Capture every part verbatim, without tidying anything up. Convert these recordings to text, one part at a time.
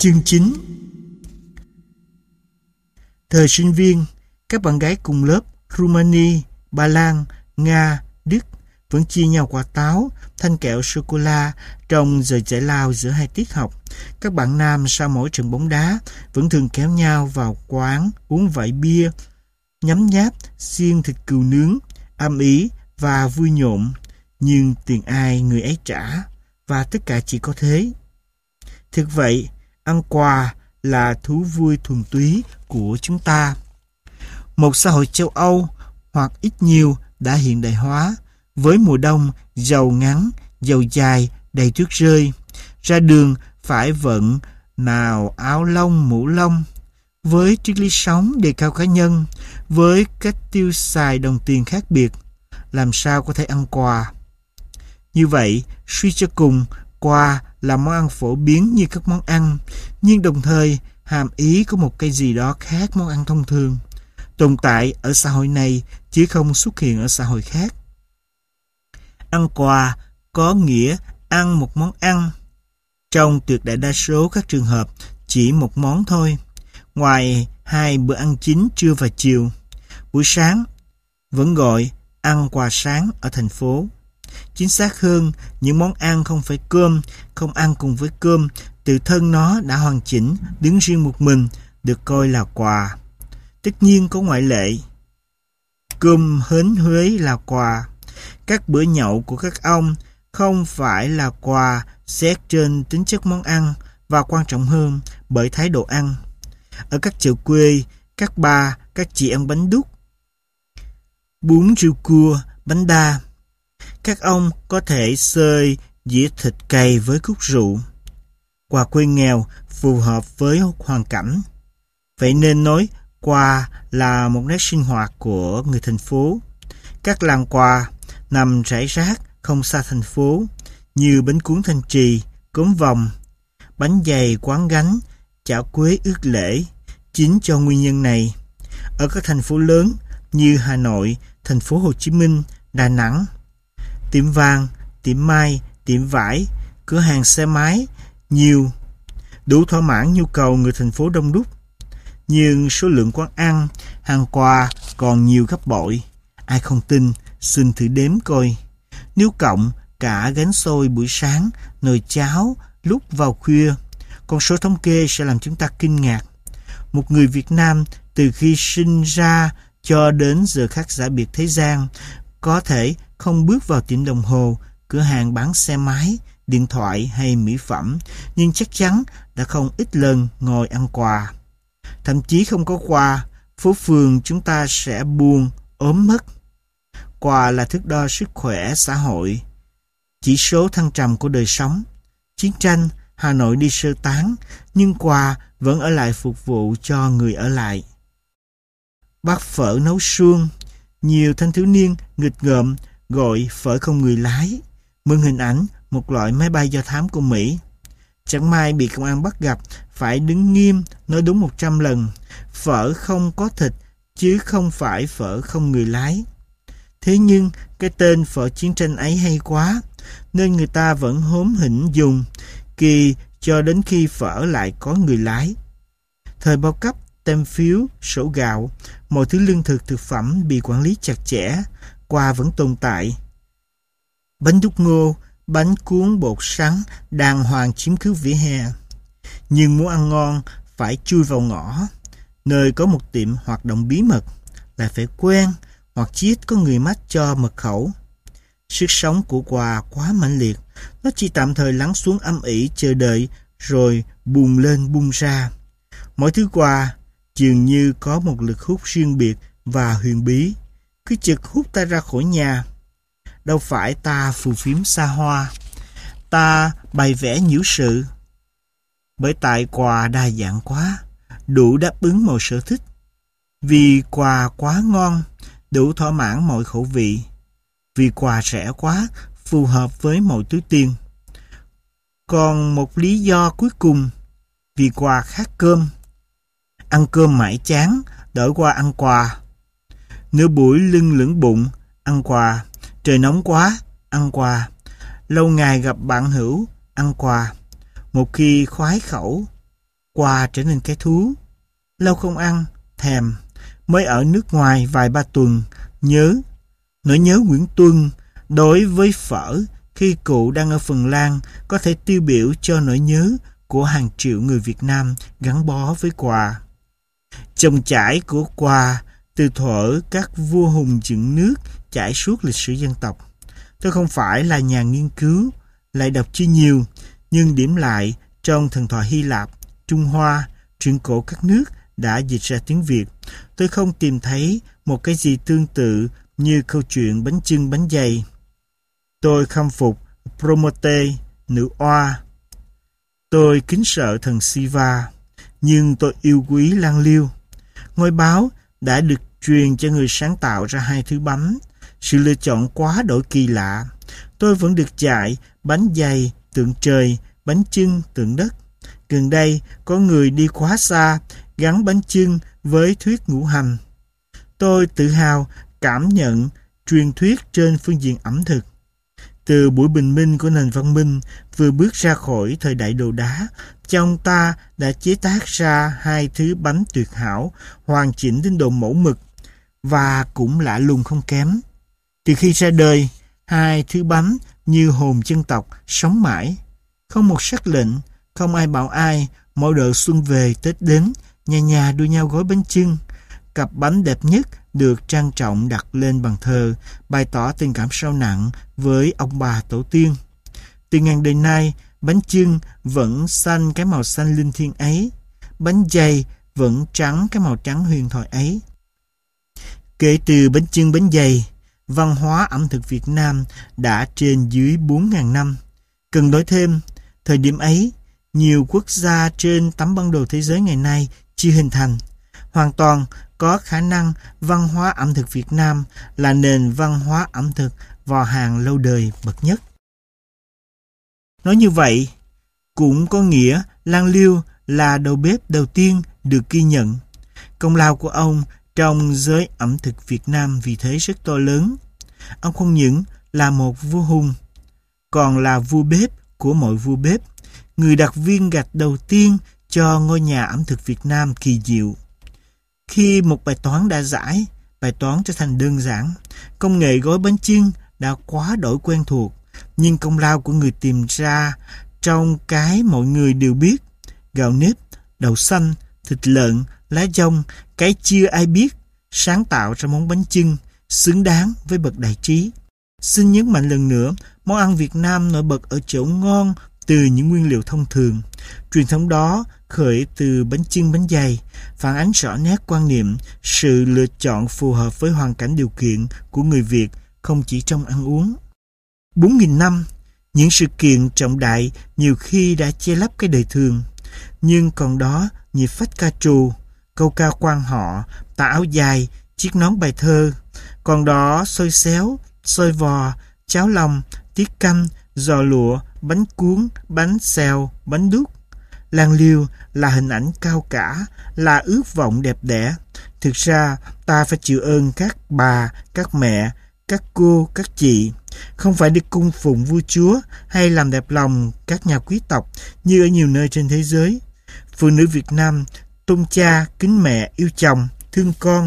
Chương chín. Thời sinh viên, các bạn gái cùng lớp Rumani, Ba Lan, Nga, Đức vẫn chia nhau quả táo, thanh kẹo sô-cô-la trong giờ giải lao giữa hai tiết học. Các bạn nam sau mỗi trận bóng đá vẫn thường kéo nhau vào quán uống vài bia, nhấm nháp, xiên thịt cừu nướng, âm ý và vui nhộn. Nhưng tiền ai người ấy trả, và tất cả chỉ có thế. Thực vậy, ăn quà là thú vui thuần túy của chúng ta. Một xã hội châu Âu hoặc ít nhiều đã hiện đại hóa, với mùa đông giàu ngắn, giàu dài, đầy tuyết rơi. Ra đường phải vận nào áo lông, mũ lông. Với triết lý sống đề cao cá nhân, với cách tiêu xài đồng tiền khác biệt, làm sao có thể ăn quà? Như vậy, suy cho cùng, quà là món ăn phổ biến như các món ăn, nhưng đồng thời hàm ý có một cái gì đó khác món ăn thông thường, tồn tại ở xã hội này chứ không xuất hiện ở xã hội khác. Ăn quà có nghĩa ăn một món ăn. Trong tuyệt đại đa số các trường hợp, chỉ một món thôi, ngoài hai bữa ăn chính trưa và chiều. Buổi sáng vẫn gọi ăn quà sáng ở thành phố. Chính xác hơn, những món ăn không phải cơm, không ăn cùng với cơm, tự thân nó đã hoàn chỉnh, đứng riêng một mình, được coi là quà. Tất nhiên có ngoại lệ. Cơm hến Huế là quà. Các bữa nhậu của các ông không phải là quà xét trên tính chất món ăn, và quan trọng hơn bởi thái độ ăn. Ở các chợ quê, các bà, các chị ăn bánh đúc, bún riêu cua, bánh đa. Các ông có thể xơi dĩa thịt cay với cúc rượu. Quà quê nghèo phù hợp với hoàn cảnh. Vậy nên nói quà là một nét sinh hoạt của người thành phố. Các làng quà nằm rải rác không xa thành phố, như bánh cuốn Thanh Trì, cốm vòng, bánh dày Quán Gánh, chảo quế ước lễ. Chính cho nguyên nhân này, ở các thành phố lớn như Hà Nội, thành phố Hồ Chí Minh, Đà Nẵng, tiệm vàng, tiệm may, tiệm vải, cửa hàng xe máy nhiều, đủ thỏa mãn nhu cầu người thành phố đông đúc. Nhưng số lượng quán ăn, hàng quà còn nhiều gấp bội. Ai không tin, xin thử đếm coi. Nếu cộng cả gánh xôi buổi sáng, nồi cháo lúc vào khuya, con số thống kê sẽ làm chúng ta kinh ngạc. Một người Việt Nam từ khi sinh ra cho đến giờ khắc giả biệt thế gian có thể không bước vào tiệm đồng hồ, cửa hàng bán xe máy, điện thoại hay mỹ phẩm, nhưng chắc chắn đã không ít lần ngồi ăn quà. Thậm chí không có quà, phố phường chúng ta sẽ buồn, ốm mất. Quà là thước đo sức khỏe xã hội, chỉ số thăng trầm của đời sống. Chiến tranh, Hà Nội đi sơ tán, nhưng quà vẫn ở lại phục vụ cho người ở lại. Bát phở nấu suông, nhiều thanh thiếu niên nghịch ngợm gọi phở không người lái, mượn hình ảnh một loại máy bay do thám của Mỹ. Chẳng may bị công an bắt gặp, phải đứng nghiêm nói đúng một trăm lần, phở không có thịt chứ không phải phở không người lái. Thế nhưng cái tên phở chiến tranh ấy hay quá, nên người ta vẫn hóm hỉnh dùng, kỳ cho đến khi phở lại có người lái. Thời bao cấp, tem phiếu, sổ gạo, mọi thứ lương thực thực phẩm bị quản lý chặt chẽ, quà vẫn tồn tại. Bánh đúc ngô, bánh cuốn bột sắn đàng hoàng chiếm cứ vỉa hè. Nhưng muốn ăn ngon phải chui vào ngõ, nơi có một tiệm hoạt động bí mật, lại phải quen, hoặc chí ít có người mách cho mật khẩu. Sức sống của quà quá mãnh liệt, nó chỉ tạm thời lắng xuống âm ỉ chờ đợi, rồi bùng lên bung ra. Mỗi thứ quà dường như có một lực hút riêng biệt và huyền bí, cứ chực hút ta ra khỏi nhà. Đâu phải ta phù phiếm xa hoa, ta bày vẽ nhiễu sự, bởi tại quà đa dạng quá, đủ đáp ứng mọi sở thích. Vì quà quá ngon, đủ thỏa mãn mọi khẩu vị. Vì quà rẻ quá, phù hợp với mọi túi tiền. Còn một lý do cuối cùng, vì quà khác cơm. Ăn cơm mãi chán, đổi qua ăn quà. Nửa buổi lưng lửng bụng, ăn quà. Trời nóng quá, ăn quà. Lâu ngày gặp bạn hữu, ăn quà. Một khi khoái khẩu, quà trở nên cái thú. Lâu không ăn, thèm, mới ở nước ngoài vài ba tuần, nhớ. Nỗi nhớ Nguyễn Tuân đối với phở khi cụ đang ở Phần Lan có thể tiêu biểu cho nỗi nhớ của hàng triệu người Việt Nam gắn bó với quà. Chồng chải của quà từ thuở các vua hùng dựng nước trải suốt lịch sử dân tộc. Tôi không phải là nhà nghiên cứu, lại đọc chưa nhiều, nhưng điểm lại trong thần thoại Hy Lạp, Trung Hoa, truyện cổ các nước đã dịch ra tiếng Việt, tôi không tìm thấy một cái gì tương tự như câu chuyện bánh chưng bánh dày. Tôi khâm phục Promote, nữ oa. Tôi kính sợ thần Siva, nhưng tôi yêu quý Lan Liêu. Ngôi báo đã được truyền cho người sáng tạo ra hai thứ bánh, sự lựa chọn quá đổi kỳ lạ. Tôi vẫn được dạy bánh dày tượng trời, bánh chưng tượng đất. Gần đây có người đi quá xa gắn bánh chưng với thuyết ngũ hành. Tôi tự hào cảm nhận truyền thuyết trên phương diện ẩm thực. Từ buổi bình minh của nền văn minh vừa bước ra khỏi thời đại đồ đá, cha ông ta đã chế tác ra hai thứ bánh tuyệt hảo, hoàn chỉnh đến độ mẫu mực, và cũng lạ lùng không kém. Từ khi ra đời, hai thứ bánh như hồn dân tộc sống mãi. Không một sắc lệnh, không ai bảo ai, mỗi đợt xuân về Tết đến, nhà nhà đua nhau gói bánh chưng. Cặp bánh đẹp nhất được trang trọng đặt lên bàn thờ, bày tỏ tình cảm sâu nặng với ông bà tổ tiên. Từ ngàn đời nay, bánh chưng vẫn xanh cái màu xanh linh thiêng ấy, bánh dày vẫn trắng cái màu trắng huyền thoại ấy. Kể từ bánh chưng bánh dày, văn hóa ẩm thực Việt Nam đã trên dưới bốn nghìn năm. Cần nói thêm, thời điểm ấy, nhiều quốc gia trên tấm bản đồ thế giới ngày nay chưa hình thành. Hoàn toàn có khả năng văn hóa ẩm thực Việt Nam là nền văn hóa ẩm thực vò hàng lâu đời bậc nhất. Nói như vậy, cũng có nghĩa Lan Liêu là đầu bếp đầu tiên được ghi nhận. Công lao của ông trong giới ẩm thực Việt Nam vì thế rất to lớn. Ông không những là một vua hùng, còn là vua bếp của mọi vua bếp, người đặt viên gạch đầu tiên cho ngôi nhà ẩm thực Việt Nam kỳ diệu. Khi một bài toán đã giải, bài toán trở thành đơn giản. Công nghệ gói bánh chưng đã quá đổi quen thuộc, nhưng công lao của người tìm ra trong cái mọi người đều biết: gạo nếp, đậu xanh, thịt lợn, lá dong, cái chưa ai biết, sáng tạo ra món bánh chưng xứng đáng với bậc đại trí. Xin nhấn mạnh lần nữa, món ăn Việt Nam nổi bật ở chỗ ngon từ những nguyên liệu thông thường. Truyền thống đó khởi từ bánh chưng bánh dày, phản ánh rõ nét quan niệm, sự lựa chọn phù hợp với hoàn cảnh điều kiện của người Việt, không chỉ trong ăn uống. Bốn nghìn năm, những sự kiện trọng đại nhiều khi đã che lấp cái đời thường, nhưng còn đó nhịp phách ca trù, câu ca quan họ, tà áo dài, chiếc nón bài thơ, còn đó xôi xéo, xôi vò, cháo lòng, tiết canh, giò lụa, bánh cuốn, bánh xèo, bánh đúc. Lan Liêu là hình ảnh cao cả, là ước vọng đẹp đẽ. Thực ra, ta phải chịu ơn các bà, các mẹ, các cô, các chị. Không phải được cung phụng vua chúa hay làm đẹp lòng các nhà quý tộc như ở nhiều nơi trên thế giới. Phụ nữ Việt Nam tôn cha, kính mẹ, yêu chồng, thương con,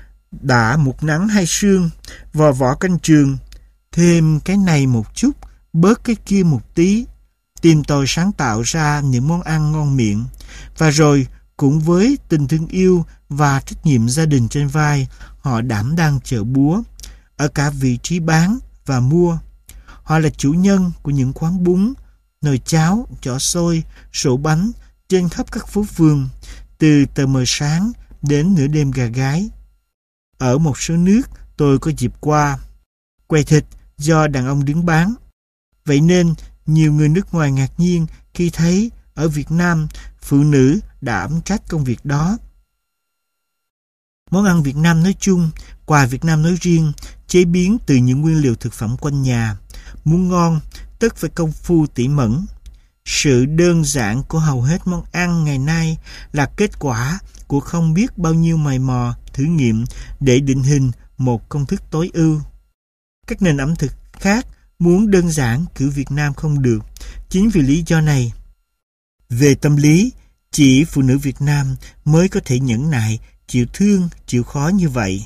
đã một nắng hai sương, vò võ canh trường, thêm cái này một chút, bớt cái kia một tí, tìm tòi sáng tạo ra những món ăn ngon miệng. Và rồi, cũng với tình thương yêu và trách nhiệm gia đình trên vai, họ đảm đang chợ búa, ở cả vị trí bán và mua. Họ là chủ nhân của những quán bún, nồi cháo, chõ xôi, sổ bánh trên khắp các phố phường, từ tờ mờ sáng đến nửa đêm gà gái. Ở một số nước tôi có dịp qua, quầy thịt do đàn ông đứng bán. Vậy nên nhiều người nước ngoài ngạc nhiên khi thấy ở Việt Nam phụ nữ đảm trách công việc đó. Món ăn Việt Nam nói chung, quà Việt Nam nói riêng, chế biến từ những nguyên liệu thực phẩm quanh nhà. Muốn ngon, tất phải công phu tỉ mẩn. Sự đơn giản của hầu hết món ăn ngày nay là kết quả của không biết bao nhiêu mày mò, thử nghiệm để định hình một công thức tối ưu. Các nền ẩm thực khác muốn đơn giản kiểu Việt Nam không được. Chính vì lý do này, về tâm lý, Chỉ phụ nữ Việt Nam mới có thể nhẫn nại, chịu thương, chịu khó như vậy.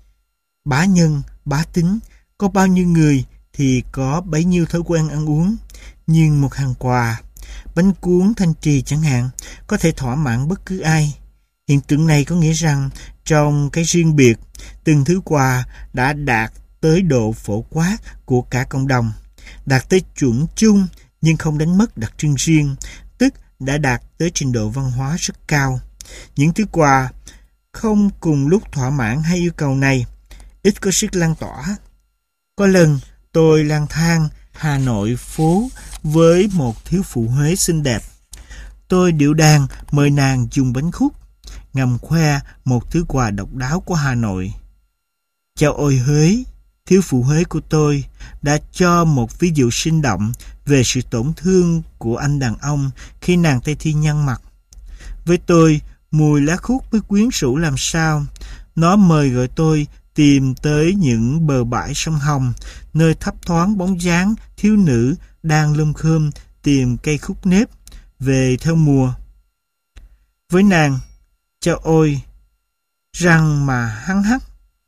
Bá nhân, bá tính, có bao nhiêu người thì có bấy nhiêu thói quen ăn uống. Nhưng một hàng quà, bánh cuốn thanh trì chẳng hạn, có thể thỏa mãn bất cứ ai. Hiện tượng này có nghĩa rằng trong cái riêng biệt, từng thứ quà đã đạt tới độ phổ quát của cả cộng đồng, đạt tới chuẩn chung nhưng không đánh mất đặc trưng riêng, tức đã đạt tới trình độ văn hóa rất cao. Những thứ quà không cùng lúc thỏa mãn hai yêu cầu này ít có sức lan tỏa. Có lần tôi lang thang Hà Nội phố với một thiếu phụ Huế xinh đẹp. Tôi điệu đàn mời nàng dùng bánh khúc, ngầm khoe một thứ quà độc đáo của Hà Nội. Chao ôi Huế, thiếu phụ Huế của tôi đã cho một ví dụ sinh động về sự tổn thương của anh đàn ông khi nàng Tây Thi nhăn mặt. Với tôi, mùi lá khúc mới quyến rũ làm sao. Nó mời gọi tôi tìm tới những bờ bãi sông Hồng, nơi thấp thoáng bóng dáng thiếu nữ đang lơm khơm tìm cây khúc nếp về theo mùa. Với nàng, chao ôi, răng mà hăng hắc.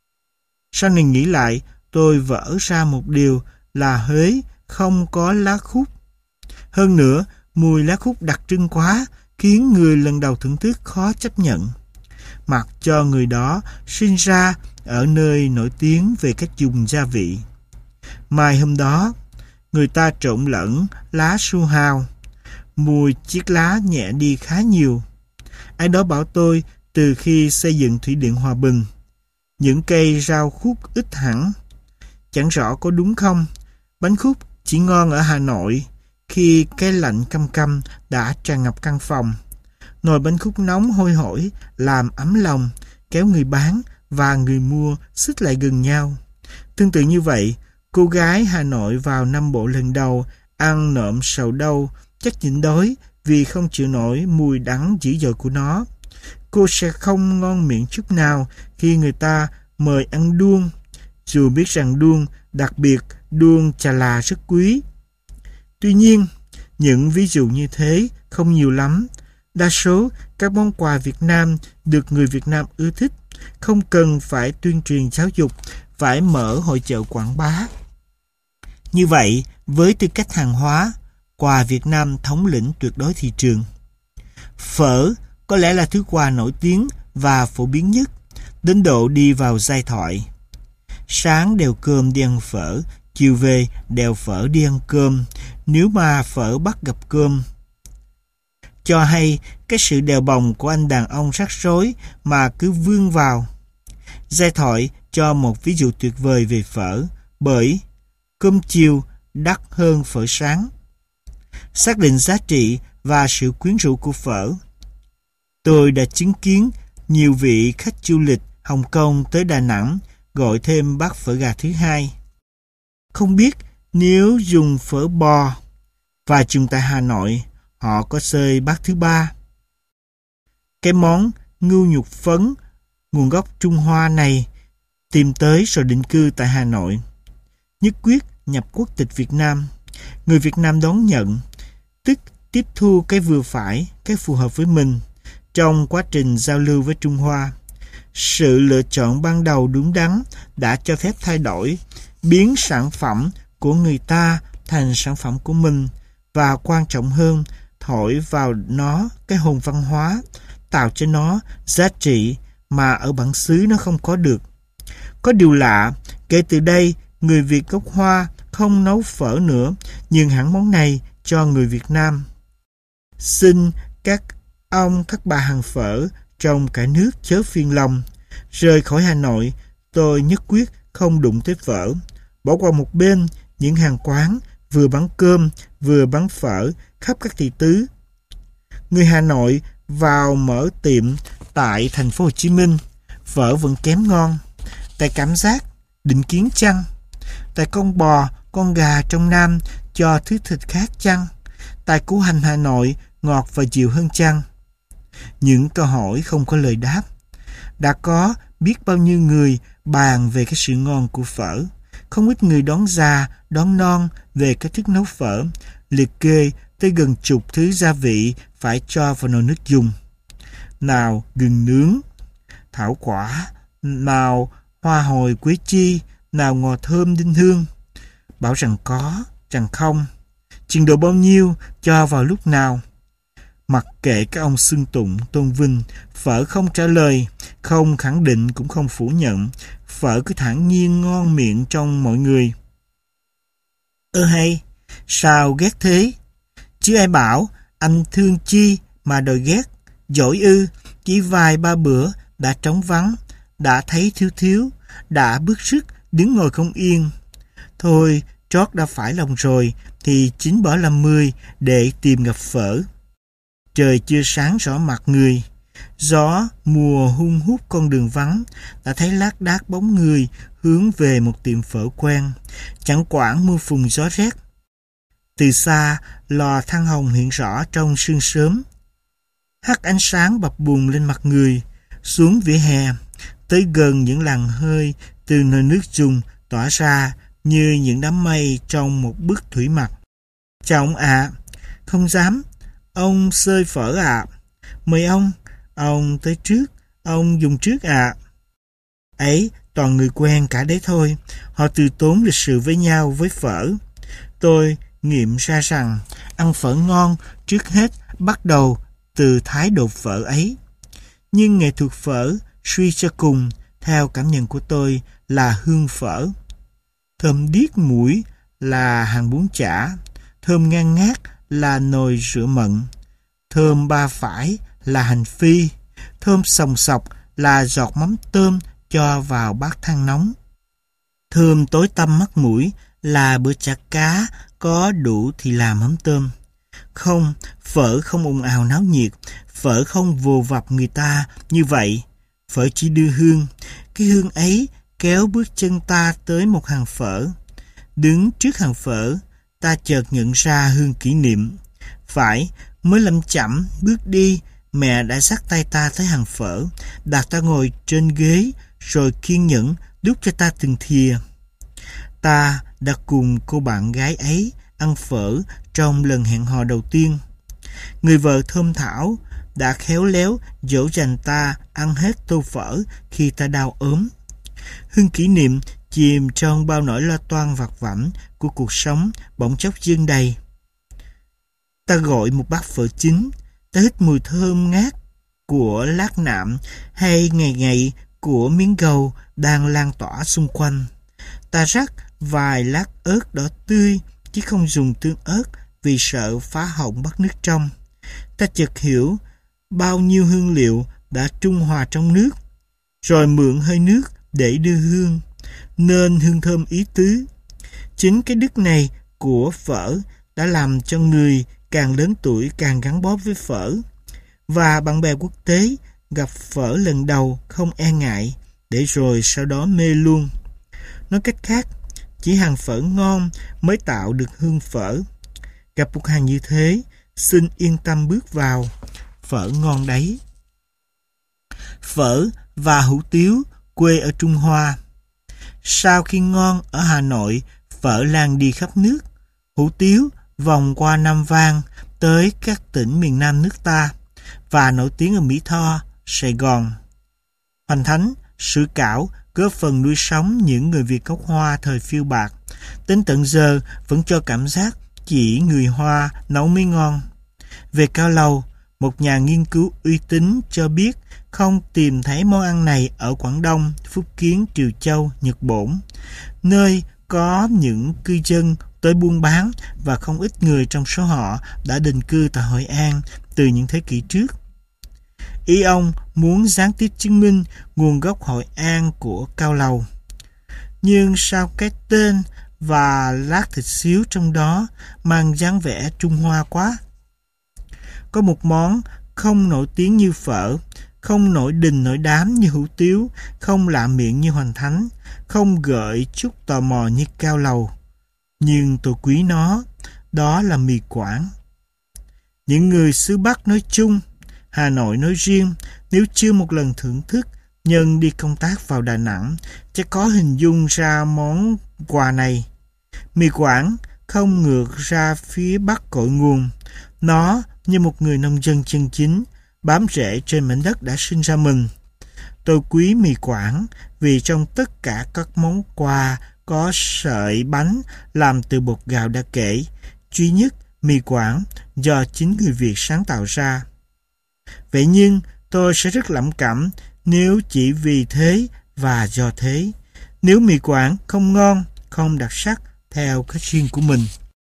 Sau này nghĩ lại, tôi vỡ ra một điều là Huế không có lá khúc. Hơn nữa, mùi lá khúc đặc trưng quá, khiến người lần đầu thưởng thức khó chấp nhận. Mặc cho người đó sinh ra ở nơi nổi tiếng về cách dùng gia vị. Mai hôm đó, người ta trộn lẫn lá su hào, mùi chiếc lá nhẹ đi khá nhiều. Ai đó bảo tôi từ khi xây dựng thủy điện Hòa Bình, những cây rau khúc ít hẳn. Chẳng rõ có đúng không? Bánh khúc chỉ ngon ở Hà Nội khi cái lạnh căm căm đã tràn ngập căn phòng. Nồi bánh khúc nóng hôi hổi làm ấm lòng, kéo người bán và người mua xích lại gần nhau. Tương tự như vậy, cô gái Hà Nội vào Nam Bộ lần đầu ăn nộm sầu đâu chắc nhịn đói vì không chịu nổi mùi đắng dữ dội của nó. Cô sẽ không ngon miệng chút nào khi người ta mời ăn đuông, dù biết rằng đuông, đặc biệt đuông Chà Là rất quý. Tuy nhiên, những ví dụ như thế không nhiều lắm. Đa số các món quà Việt Nam được người Việt Nam ưa thích, không cần phải tuyên truyền giáo dục, phải mở hội chợ quảng bá. Như vậy, với tư cách hàng hóa, quà Việt Nam thống lĩnh tuyệt đối thị trường. Phở có lẽ là thứ quà nổi tiếng và phổ biến nhất, đến độ đi vào giai thoại. Sáng đèo cơm đi ăn phở, chiều về đèo phở đi ăn cơm, nếu mà phở bắt gặp cơm. Cho hay cái sự đèo bồng của anh đàn ông rắc rối mà cứ vươn vào. Giai thoại cho một ví dụ tuyệt vời về phở, bởi cơm chiều đắt hơn phở sáng. Xác định giá trị và sự quyến rũ của phở. Tôi đã chứng kiến nhiều vị khách du lịch Hồng Kông tới Đà Nẵng gọi thêm bát phở gà thứ hai. Không biết nếu dùng phở bò và chừng tại Hà Nội, họ có xơi bát thứ ba. Cái món ngưu nhục phấn nguồn gốc Trung Hoa này tìm tới rồi định cư tại Hà Nội. Nhất quyết nhập quốc tịch Việt Nam. Người Việt Nam đón nhận, tức tiếp thu cái vừa phải, cái phù hợp với mình trong quá trình giao lưu với Trung Hoa. Sự lựa chọn ban đầu đúng đắn đã cho phép thay đổi, biến sản phẩm của người ta thành sản phẩm của mình, và quan trọng hơn, thổi vào nó cái hồn văn hóa, tạo cho nó giá trị mà ở bản xứ nó không có được. Có điều lạ, kể từ đây, người Việt gốc Hoa không nấu phở nữa, nhưng hẳn món này cho người Việt Nam. Xin các ông, các bà hàng phở trong cả nước chớ phiền lòng. Rời khỏi Hà Nội, tôi nhất quyết không đụng tới phở. Bỏ qua một bên những hàng quán vừa bán cơm vừa bán phở khắp các thị tứ. Người Hà Nội vào mở tiệm tại thành phố Hồ Chí Minh, phở vẫn kém ngon. Tại cảm giác định kiến chăng? Tại con bò, con gà trong Nam cho thứ thịt khác chăng? Tại củ hành Hà Nội ngọt và dịu hơn chăng? Những câu hỏi không có lời đáp. Đã có biết bao nhiêu người bàn về cái sự ngon của phở. Không ít người đón già, đón non về cái thức nấu phở, liệt kê tới gần chục thứ gia vị phải cho vào nồi nước dùng. Nào gừng nướng, thảo quả, nào hoa hồi quế chi, nào ngò thơm đinh hương. Bảo rằng có, rằng không. Trình độ bao nhiêu, cho vào lúc nào. Mặc kệ các ông xưng tụng, tôn vinh, phở không trả lời, không khẳng định cũng không phủ nhận. Phở cứ thản nhiên ngon miệng trong mọi người. Ơ hay, sao ghét thế? Chứ ai bảo, anh thương chi mà đòi ghét. Giỏi ư, chỉ vài ba bữa đã trống vắng, đã thấy thiếu thiếu, đã bứt rứt, đứng ngồi không yên. Thôi, trót đã phải lòng rồi, thì chính bỏ làm mười để tìm gặp phở. Trời chưa sáng rõ mặt người, gió mùa hun hút con đường vắng, đã thấy lác đác bóng người hướng về một tiệm phở quen, chẳng quản mưa phùn gió rét. Từ xa, lò than hồng hiện rõ trong sương sớm, hắt ánh sáng bập bùng lên mặt người, xuống vỉa hè, tới gần những làn hơi từ nồi nước dùng tỏa ra như những đám mây trong một bức thủy mặc. Chào ông ạ. À. Không dám. Ông xơi phở ạ. À. Mời ông. Ông tới trước. Ông dùng trước ạ. À. Ấy, toàn người quen cả đấy thôi. Họ từ tốn lịch sự với nhau với phở. Tôi nghiệm ra rằng ăn phở ngon trước hết bắt đầu từ thái độ phở ấy. Nhưng nghệ thuật phở suy cho cùng, theo cảm nhận của tôi, là hương phở. Thơm điếc mũi là hàng bún chả, thơm ngang ngát là nồi rửa mận, thơm ba phải là hành phi, thơm sòng sọc là giọt mắm tôm cho vào bát than nóng, thơm tối tăm mắt mũi là bữa chả cá có đủ thì làm mắm tôm. Không, phở không ồn ào náo nhiệt, phở không vồ vập người ta như vậy. Phở chỉ đưa hương, cái hương ấy kéo bước chân ta tới một hàng phở. Đứng trước hàng phở, ta chợt nhận ra hương kỷ niệm. Phải, mới lẩm chẩm bước đi, mẹ đã dắt tay ta tới hàng phở, đặt ta ngồi trên ghế, rồi kiên nhẫn đút cho ta từng thìa. Ta đã cùng cô bạn gái ấy ăn phở trong lần hẹn hò đầu tiên. Người vợ thơm thảo đã khéo léo dỗ dành ta ăn hết tô phở khi ta đau ốm. Hương kỷ niệm chìm trong bao nỗi lo toan vặt vãnh của cuộc sống bỗng chốc dâng đầy. Ta gọi một bát phở chín, ta hít mùi thơm ngát của lát nạm hay ngày ngày của miếng gầu đang lan tỏa xung quanh. Ta rắc vài lát ớt đỏ tươi chứ không dùng tương ớt vì sợ phá hỏng bát nước trong. Ta chợt hiểu bao nhiêu hương liệu đã trung hòa trong nước, rồi mượn hơi nước để đưa hương, nên hương thơm ý tứ. Chính cái đức này của phở đã làm cho người càng lớn tuổi càng gắn bó với phở, và bạn bè quốc tế gặp phở lần đầu không e ngại, để rồi sau đó mê luôn. Nói cách khác, chỉ hàng phở ngon mới tạo được hương phở. Gặp một hàng như thế, xin yên tâm bước vào, phở ngon đấy. Phở và hủ tiếu quê ở Trung Hoa. Sau khi ngon ở Hà Nội, phở lan đi khắp nước. Hủ tiếu vòng qua Nam Vang tới các tỉnh miền Nam nước ta và nổi tiếng ở Mỹ Tho, Sài Gòn. Hoành Thánh, Sử Cảo góp phần nuôi sống những người Việt gốc Hoa thời phiêu bạt. Đến tận giờ vẫn cho cảm giác chỉ người Hoa nấu mới ngon. Về cao lầu, một nhà nghiên cứu uy tín cho biết không tìm thấy món ăn này ở Quảng Đông, Phúc Kiến, Triều Châu, Nhật Bổn, nơi có những cư dân tới buôn bán và không ít người trong số họ đã định cư tại Hội An từ những thế kỷ trước. Ý ông muốn gián tiếp chứng minh nguồn gốc Hội An của cao lầu. Nhưng sao cái tên và lát thịt xíu trong đó mang dáng vẻ Trung Hoa quá. Có một món không nổi tiếng như phở, không nổi đình nổi đám như hủ tiếu, không lạ miệng như Hoành Thánh, không gợi chút tò mò như cao lầu. Nhưng tôi quý nó, đó là mì Quảng. Những người xứ Bắc nói chung, Hà Nội nói riêng, nếu chưa một lần thưởng thức nhân đi công tác vào Đà Nẵng, chắc có hình dung ra món quà này. Mì Quảng không ngược ra phía Bắc cội nguồn, Nó như một người nông dân chân chính, bám rễ trên mảnh đất đã sinh ra mình. Tôi quý mì Quảng vì trong tất cả các món quà có sợi bánh làm từ bột gạo đã kể, duy nhất mì Quảng do chính người Việt sáng tạo ra. Vậy nhưng tôi sẽ rất lẩm cẩm nếu chỉ vì thế và do thế, nếu mì Quảng không ngon, không đặc sắc theo cách riêng của mình.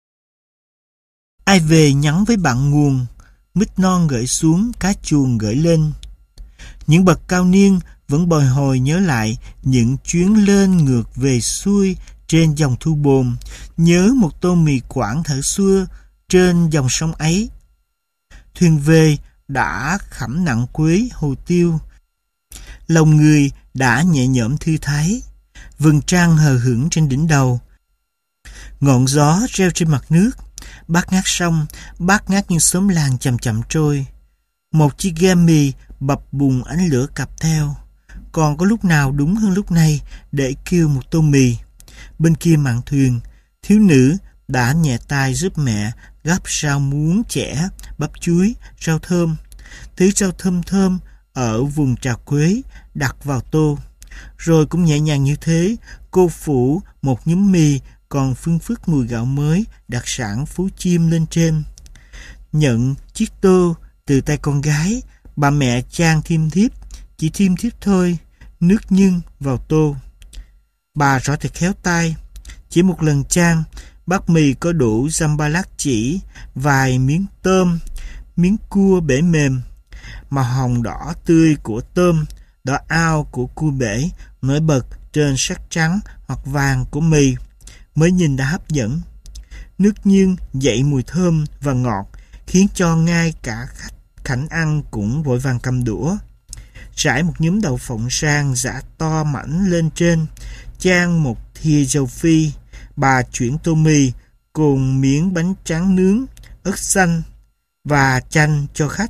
Ai về nhắn với bạn nguồn, mít non gửi xuống, cá chuồng gửi lên. Những bậc cao niên vẫn bồi hồi nhớ lại những chuyến lên ngược về xuôi trên dòng Thu Bồn, nhớ một tô mì Quảng thở xưa trên dòng sông ấy. Thuyền về đã khẩm nặng quế hồ tiêu, lòng người đã nhẹ nhõm thư thái, vầng trăng hờ hững trên đỉnh đầu, ngọn gió reo trên mặt nước, bát ngát sông, bát ngát như xóm làng chậm chậm trôi. Một chiếc ghe mì bập bùng ánh lửa cặp theo. Còn có lúc nào đúng hơn lúc này để kêu một tô mì. Bên kia mạn thuyền, thiếu nữ đã nhẹ tay giúp mẹ gắp rau muống chẻ, bắp chuối, rau thơm. Thứ rau thơm thơm ở vùng trà quế đặt vào tô. Rồi cũng nhẹ nhàng như thế, cô phủ một nhúm mì còn phương phức mùi gạo mới đặc sản Phú Chiêm lên trên. Nhận chiếc tô từ tay con gái, bà mẹ chan thêm thiếp, chỉ thêm thiếp thôi, nước nhưng vào tô. Bà rõ thật khéo tay, chỉ một lần chan, bát mì có đủ dăm ba lát chỉ, vài miếng tôm, miếng cua bể mềm, màu hồng đỏ tươi của tôm, đỏ ao của cua bể nổi bật trên sắc trắng hoặc vàng của mì, mới nhìn đã hấp dẫn. Nước nhưng dậy mùi thơm và ngọt, khiến cho ngay cả khách khảnh ăn cũng vội vàng cầm đũa. Rải một nhúm đậu phộng rang giã to mảnh lên trên, chan một thìa dầu phi, bà chuyển tô mì cùng miếng bánh tráng nướng, ớt xanh và chanh cho khách.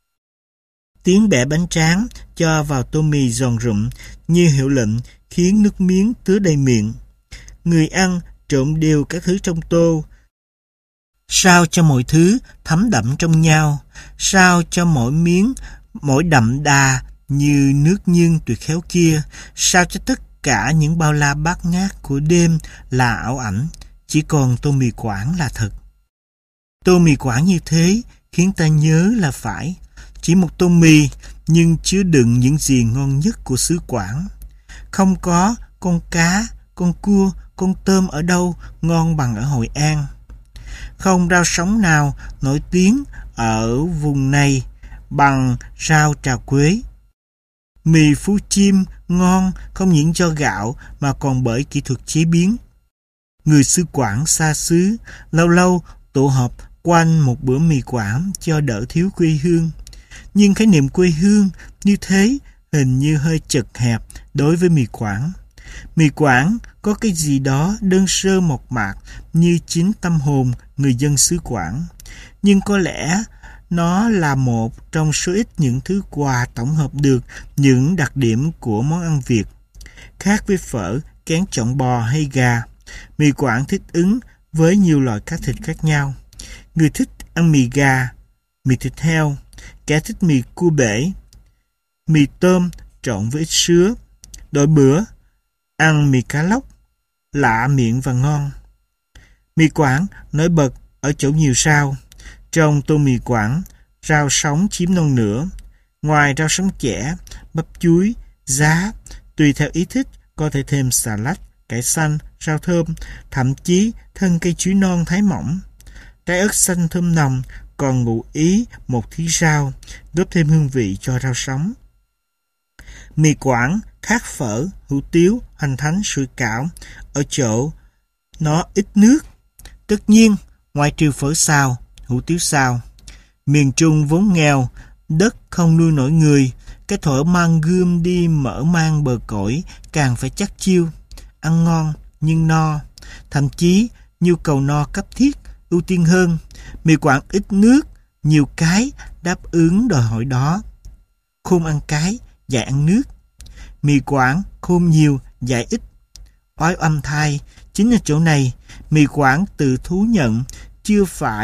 Tiếng bẻ bánh tráng cho vào tô mì giòn rụm như hiệu lệnh khiến nước miếng tứa đầy miệng. Người ăn trộn đều các thứ trong tô, sao cho mọi thứ thấm đậm trong nhau, sao cho mỗi miếng, mỗi đậm đà như nước nhưng tuyệt khéo kia, sao cho tất cả những bao la bát ngát của đêm là ảo ảnh, chỉ còn tô mì Quảng là thật. Tô mì Quảng như thế khiến ta nhớ là phải, chỉ một tô mì nhưng chứa đựng những gì ngon nhất của xứ Quảng. Không có con cá, con cua, con tôm ở đâu ngon bằng ở Hội An. Không rau sống nào nổi tiếng ở vùng này bằng rau trà quế. Mì Phú Chiêm ngon không những do gạo mà còn bởi kỹ thuật chế biến. Người xứ Quảng xa xứ lâu lâu tụ họp quanh một bữa mì Quảng cho đỡ thiếu quê hương. Nhưng khái niệm quê hương như thế hình như hơi chật hẹp đối với mì Quảng. Mì Quảng có cái gì đó đơn sơ mộc mạc như chính tâm hồn người dân xứ Quảng. Nhưng có lẽ nó là một trong số ít những thứ quà tổng hợp được những đặc điểm của món ăn Việt. Khác với phở, kén chọn bò hay gà, mì Quảng thích ứng với nhiều loại cá thịt khác nhau. Người thích ăn mì gà, mì thịt heo, kẻ thích mì cua bể, mì tôm trộn với ít sứa. Đổi bữa, ăn mì cá lóc, lạ miệng và ngon. Mì Quảng nổi bật ở chỗ nhiều rau. Trong tô mì Quảng, rau sống chiếm non nửa. Ngoài rau sống chẻ, bắp chuối, giá, tùy theo ý thích có thể thêm xà lách, cải xanh, rau thơm, thậm chí thân cây chuối non thái mỏng. Trái ớt xanh thơm nồng còn ngụ ý một thí rau, góp thêm hương vị cho rau sống. Mì Quảng khác phở, hủ tiếu, hoành thánh, sủi cảo ở chỗ nó ít nước. Tất nhiên, ngoại trừ phở xào, hủ tiếu xào. Miền Trung vốn nghèo, đất không nuôi nổi người, cái thổi mang gươm đi mở mang bờ cõi càng phải chắc chiêu, ăn ngon nhưng no, thậm chí nhu cầu no cấp thiết ưu tiên hơn. Mì Quảng ít nước, nhiều cái đáp ứng đòi hỏi đó. Khôn ăn cái, dại ăn nước. Mì Quảng khôn nhiều, dại ít. Oái âm thai, chính ở chỗ này, mì Quảng tự thú nhận chưa phải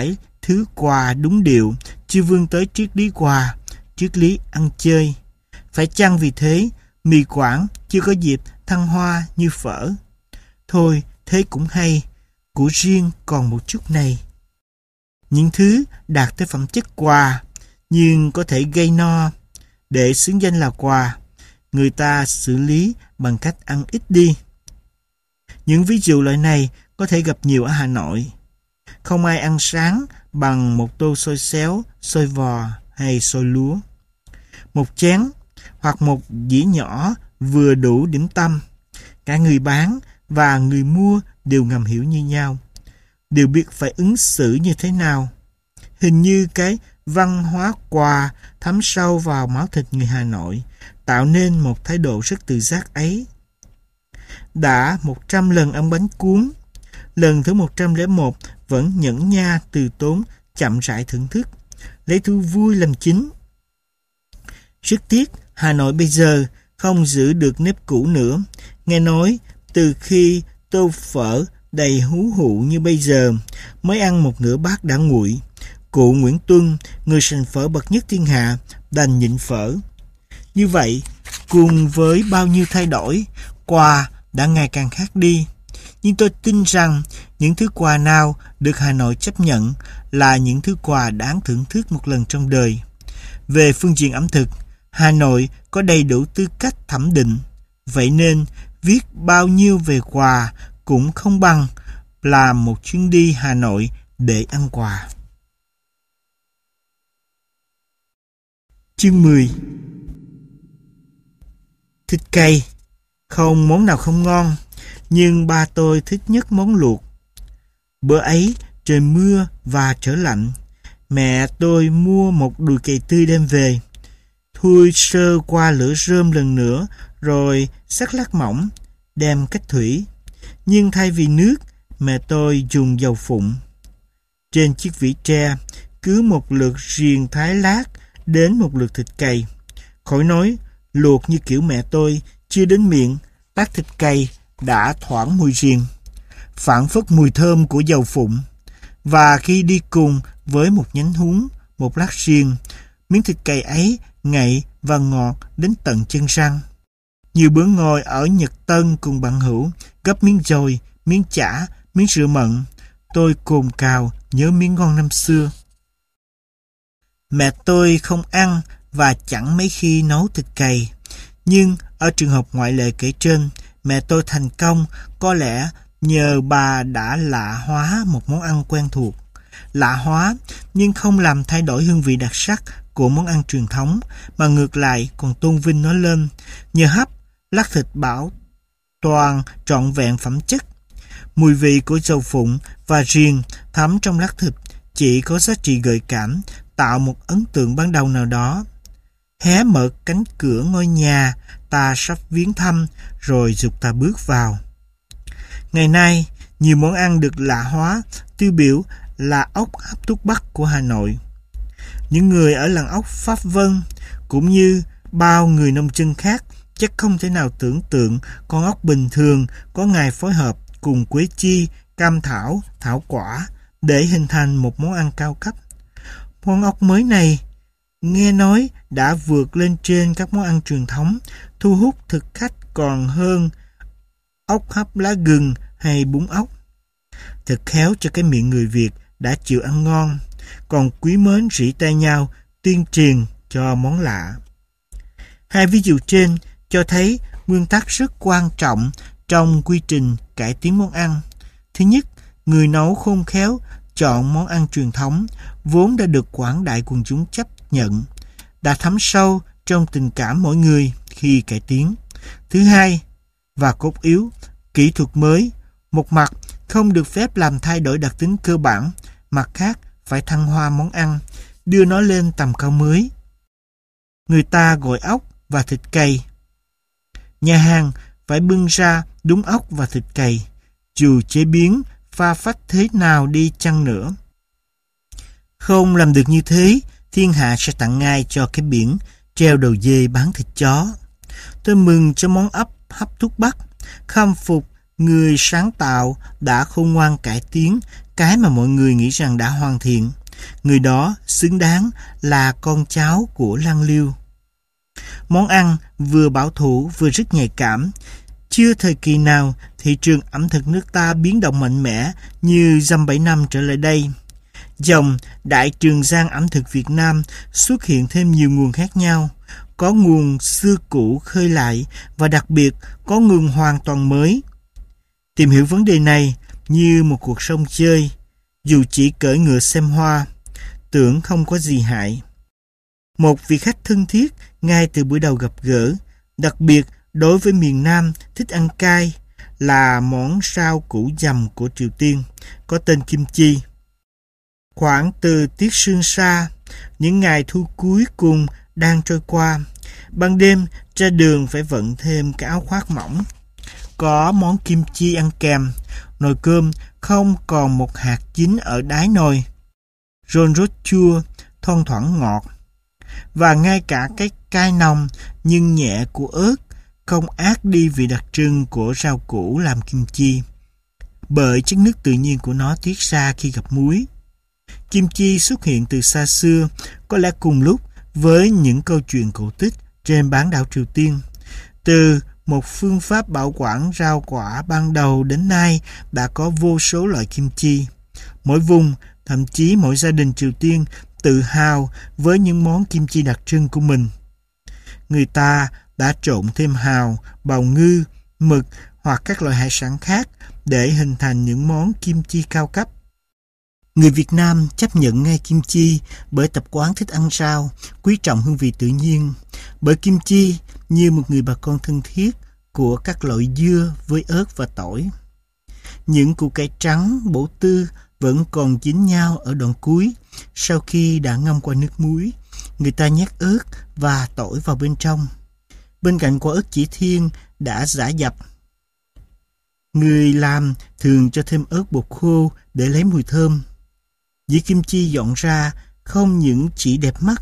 thứ quà đúng điệu, chưa vươn tới triết lý quà, triết lý ăn chơi. Phải chăng vì thế, mì Quảng chưa có dịp thăng hoa như phở? Thôi, thế cũng hay, của riêng còn một chút này. Những thứ đạt tới phẩm chất quà, nhưng có thể gây no, để xứng danh là quà, người ta xử lý bằng cách ăn ít đi. Những ví dụ loại này có thể gặp nhiều ở Hà Nội. Không ai ăn sáng bằng một tô xôi xéo, xôi vò hay xôi lúa. Một chén hoặc một dĩa nhỏ vừa đủ điểm tâm. Cả người bán và người mua đều ngầm hiểu như nhau, đều biết phải ứng xử như thế nào. Hình như cái văn hóa quà thấm sâu vào máu thịt người Hà Nội, tạo nên một thái độ rất tự giác ấy. Đã một trăm lần ăn bánh cuốn, lần thứ một trăm lẻ một vẫn nhẫn nha từ tốn chậm rãi thưởng thức, lấy thú vui làm chính. Rất tiếc Hà Nội bây giờ không giữ được nếp cũ nữa. Nghe nói từ khi tô phở đầy hú hụ như bây giờ, mới ăn một nửa bát đã nguội. Cụ Nguyễn Tuân, người sành phở bậc nhất thiên hạ, đành nhịn phở. Như vậy, cùng với bao nhiêu thay đổi, quà đã ngày càng khác đi. Nhưng tôi tin rằng những thứ quà nào được Hà Nội chấp nhận là những thứ quà đáng thưởng thức một lần trong đời. Về phương diện ẩm thực, Hà Nội có đầy đủ tư cách thẩm định. Vậy nên, viết bao nhiêu về quà cũng không bằng làm một chuyến đi Hà Nội để ăn quà. Chương mười. Thịt cầy. Không món nào không ngon, nhưng ba tôi thích nhất món luộc. Bữa ấy trời mưa và trở lạnh. Mẹ tôi mua một đùi cầy tươi đem về, thui sơ qua lửa rơm lần nữa, rồi sắc lát mỏng, đem cách thủy. Nhưng thay vì nước, mẹ tôi dùng dầu phụng. Trên chiếc vỉ tre, cứ một lượt riềng thái lát đến một lượt thịt cầy. Khỏi nói, luộc như kiểu mẹ tôi, chưa đến miệng, bát thịt cầy đã thoảng mùi riềng, phảng phất mùi thơm của dầu phụng. Và khi đi cùng với một nhánh húng, một lát riềng, miếng thịt cầy ấy ngậy và ngọt đến tận chân răng. Nhiều bữa ngồi ở Nhật Tân cùng bạn hữu, gấp miếng dồi, miếng chả, miếng sữa mận, tôi cồn cào nhớ miếng ngon năm xưa. Mẹ tôi không ăn và chẳng mấy khi nấu thịt cầy. Nhưng ở trường hợp ngoại lệ kể trên, mẹ tôi thành công có lẽ nhờ bà đã lạ hóa một món ăn quen thuộc. Lạ hóa nhưng không làm thay đổi hương vị đặc sắc của món ăn truyền thống, mà ngược lại còn tôn vinh nó lên. Nhờ hấp, lát thịt bảo toàn trọn vẹn phẩm chất. Mùi vị của dầu phụng và riềng thấm trong lát thịt chỉ có giá trị gợi cảm, tạo một ấn tượng ban đầu nào đó. Hé mở cánh cửa ngôi nhà ta sắp viếng thăm, rồi giục ta bước vào. Ngày nay, nhiều món ăn được lạ hóa, tiêu biểu là ốc hấp thuốc bắc của Hà Nội. Những người ở làng ốc Pháp Vân, cũng như bao người nông dân khác, chắc không thể nào tưởng tượng con ốc bình thường có ngày phối hợp cùng quế chi, cam thảo, thảo quả để hình thành một món ăn cao cấp. Món ốc mới này nghe nói đã vượt lên trên các món ăn truyền thống, thu hút thực khách còn hơn ốc hấp lá gừng hay bún ốc. Thật khéo cho cái miệng người Việt đã chịu ăn ngon, còn quý mến rỉ tay nhau tuyên truyền cho món lạ. Hai ví dụ trên cho thấy nguyên tắc rất quan trọng trong quy trình cải tiến món ăn. Thứ nhất, người nấu khôn khéo chọn món ăn truyền thống vốn đã được quảng đại quần chúng chấp nhận, đã thấm sâu trong tình cảm mỗi người khi cải tiến. Thứ hai, và cốt yếu, kỹ thuật mới, một mặt không được phép làm thay đổi đặc tính cơ bản, mặt khác phải thăng hoa món ăn, đưa nó lên tầm cao mới. Người ta gọi ốc và thịt cầy. Nhà hàng phải bưng ra đúng ốc và thịt cầy, dù chế biến pha phách thế nào đi chăng nữa. Không làm được như thế, thiên hạ sẽ tặng ngay cho cái biển treo đầu dê bán thịt chó. Tôi mừng cho món ốc hấp thuốc bắc, khâm phục người sáng tạo đã khôn ngoan cải tiến cái mà mọi người nghĩ rằng đã hoàn thiện. Người đó xứng đáng là con cháu của Lăng Liêu. Món ăn vừa bảo thủ vừa rất nhạy cảm. Chưa thời kỳ nào thị trường ẩm thực nước ta biến động mạnh mẽ như dăm bảy năm trở lại đây. Dòng Đại Trường Giang ẩm thực Việt Nam xuất hiện thêm nhiều nguồn khác nhau. Có nguồn xưa cũ khơi lại và đặc biệt có nguồn hoàn toàn mới. Tìm hiểu vấn đề này như một cuộc sông chơi, dù chỉ cưỡi ngựa xem hoa, tưởng không có gì hại. Một vị khách thân thiết ngay từ buổi đầu gặp gỡ, đặc biệt đối với miền Nam thích ăn cay, là món rau củ dầm của Triều Tiên, có tên kim chi. Khoảng từ tiết sương sa, những ngày thu cuối cùng đang trôi qua, ban đêm ra đường phải vận thêm cái áo khoác mỏng. Có món kim chi ăn kèm, nồi cơm không còn một hạt chín ở đáy nồi, rôn rốt chua, thoang thoảng ngọt, và ngay cả cái cay nồng nhưng nhẹ của ớt không át đi vị đặc trưng của rau củ làm kim chi, bởi chất nước tự nhiên của nó tiết ra khi gặp muối. Kim chi xuất hiện từ xa xưa, có lẽ cùng lúc với những câu chuyện cổ tích trên bán đảo Triều Tiên. Từ một phương pháp bảo quản rau quả ban đầu đến nay đã có vô số loại kim chi. Mỗi vùng, thậm chí mỗi gia đình Triều Tiên tự hào với những món kim chi đặc trưng của mình. Người ta đã trộn thêm hào, bào ngư, mực hoặc các loại hải sản khác để hình thành những món kim chi cao cấp. Người Việt Nam chấp nhận ngay kim chi bởi tập quán thích ăn rau, quý trọng hương vị tự nhiên. Bởi kim chi như một người bà con thân thiết của các loại dưa với ớt và tỏi. Những củ cải trắng bổ tư vẫn còn dính nhau ở đoạn cuối. Sau khi đã ngâm qua nước muối, người ta nhét ớt và tỏi vào bên trong. Bên cạnh quả ớt chỉ thiên đã giã dập. Người làm thường cho thêm ớt bột khô để lấy mùi thơm. Dĩa kim chi dọn ra không những chỉ đẹp mắt,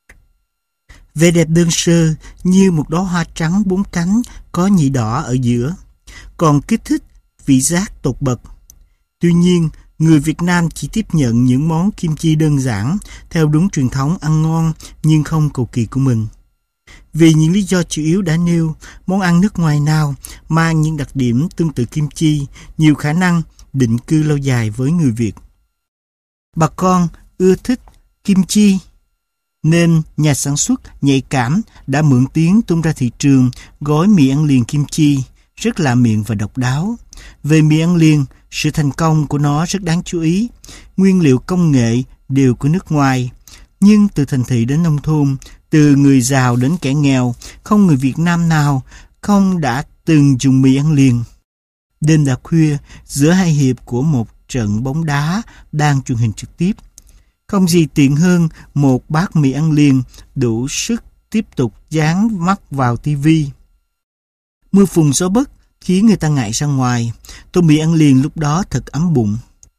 vẻ đẹp đơn sơ như một đóa hoa trắng bốn cánh có nhị đỏ ở giữa, còn kích thích vị giác tột bậc. Tuy nhiên, người Việt Nam chỉ tiếp nhận những món kim chi đơn giản theo đúng truyền thống ăn ngon nhưng không cầu kỳ của mình. Vì những lý do chủ yếu đã nêu, món ăn nước ngoài nào mang những đặc điểm tương tự kim chi nhiều khả năng định cư lâu dài với người Việt. Bà con ưa thích kim chi, nên nhà sản xuất nhạy cảm đã mượn tiếng tung ra thị trường gói mì ăn liền kim chi, rất lạ miệng và độc đáo. Về mì ăn liền, sự thành công của nó rất đáng chú ý. Nguyên liệu công nghệ đều của nước ngoài, nhưng từ thành thị đến nông thôn, từ người giàu đến kẻ nghèo, không người Việt Nam nào không đã từng dùng mì ăn liền. Đêm đã khuya, giữa hai hiệp của một trận bóng đá đang truyền hình trực tiếp, không gì tiện hơn một bát mì ăn liền đủ sức tiếp tục dán mắt vào tivi. Mưa phùn gió bấc khiến người ta ngại ra ngoài. Tô mì ăn liền lúc đó thật ấm bụng.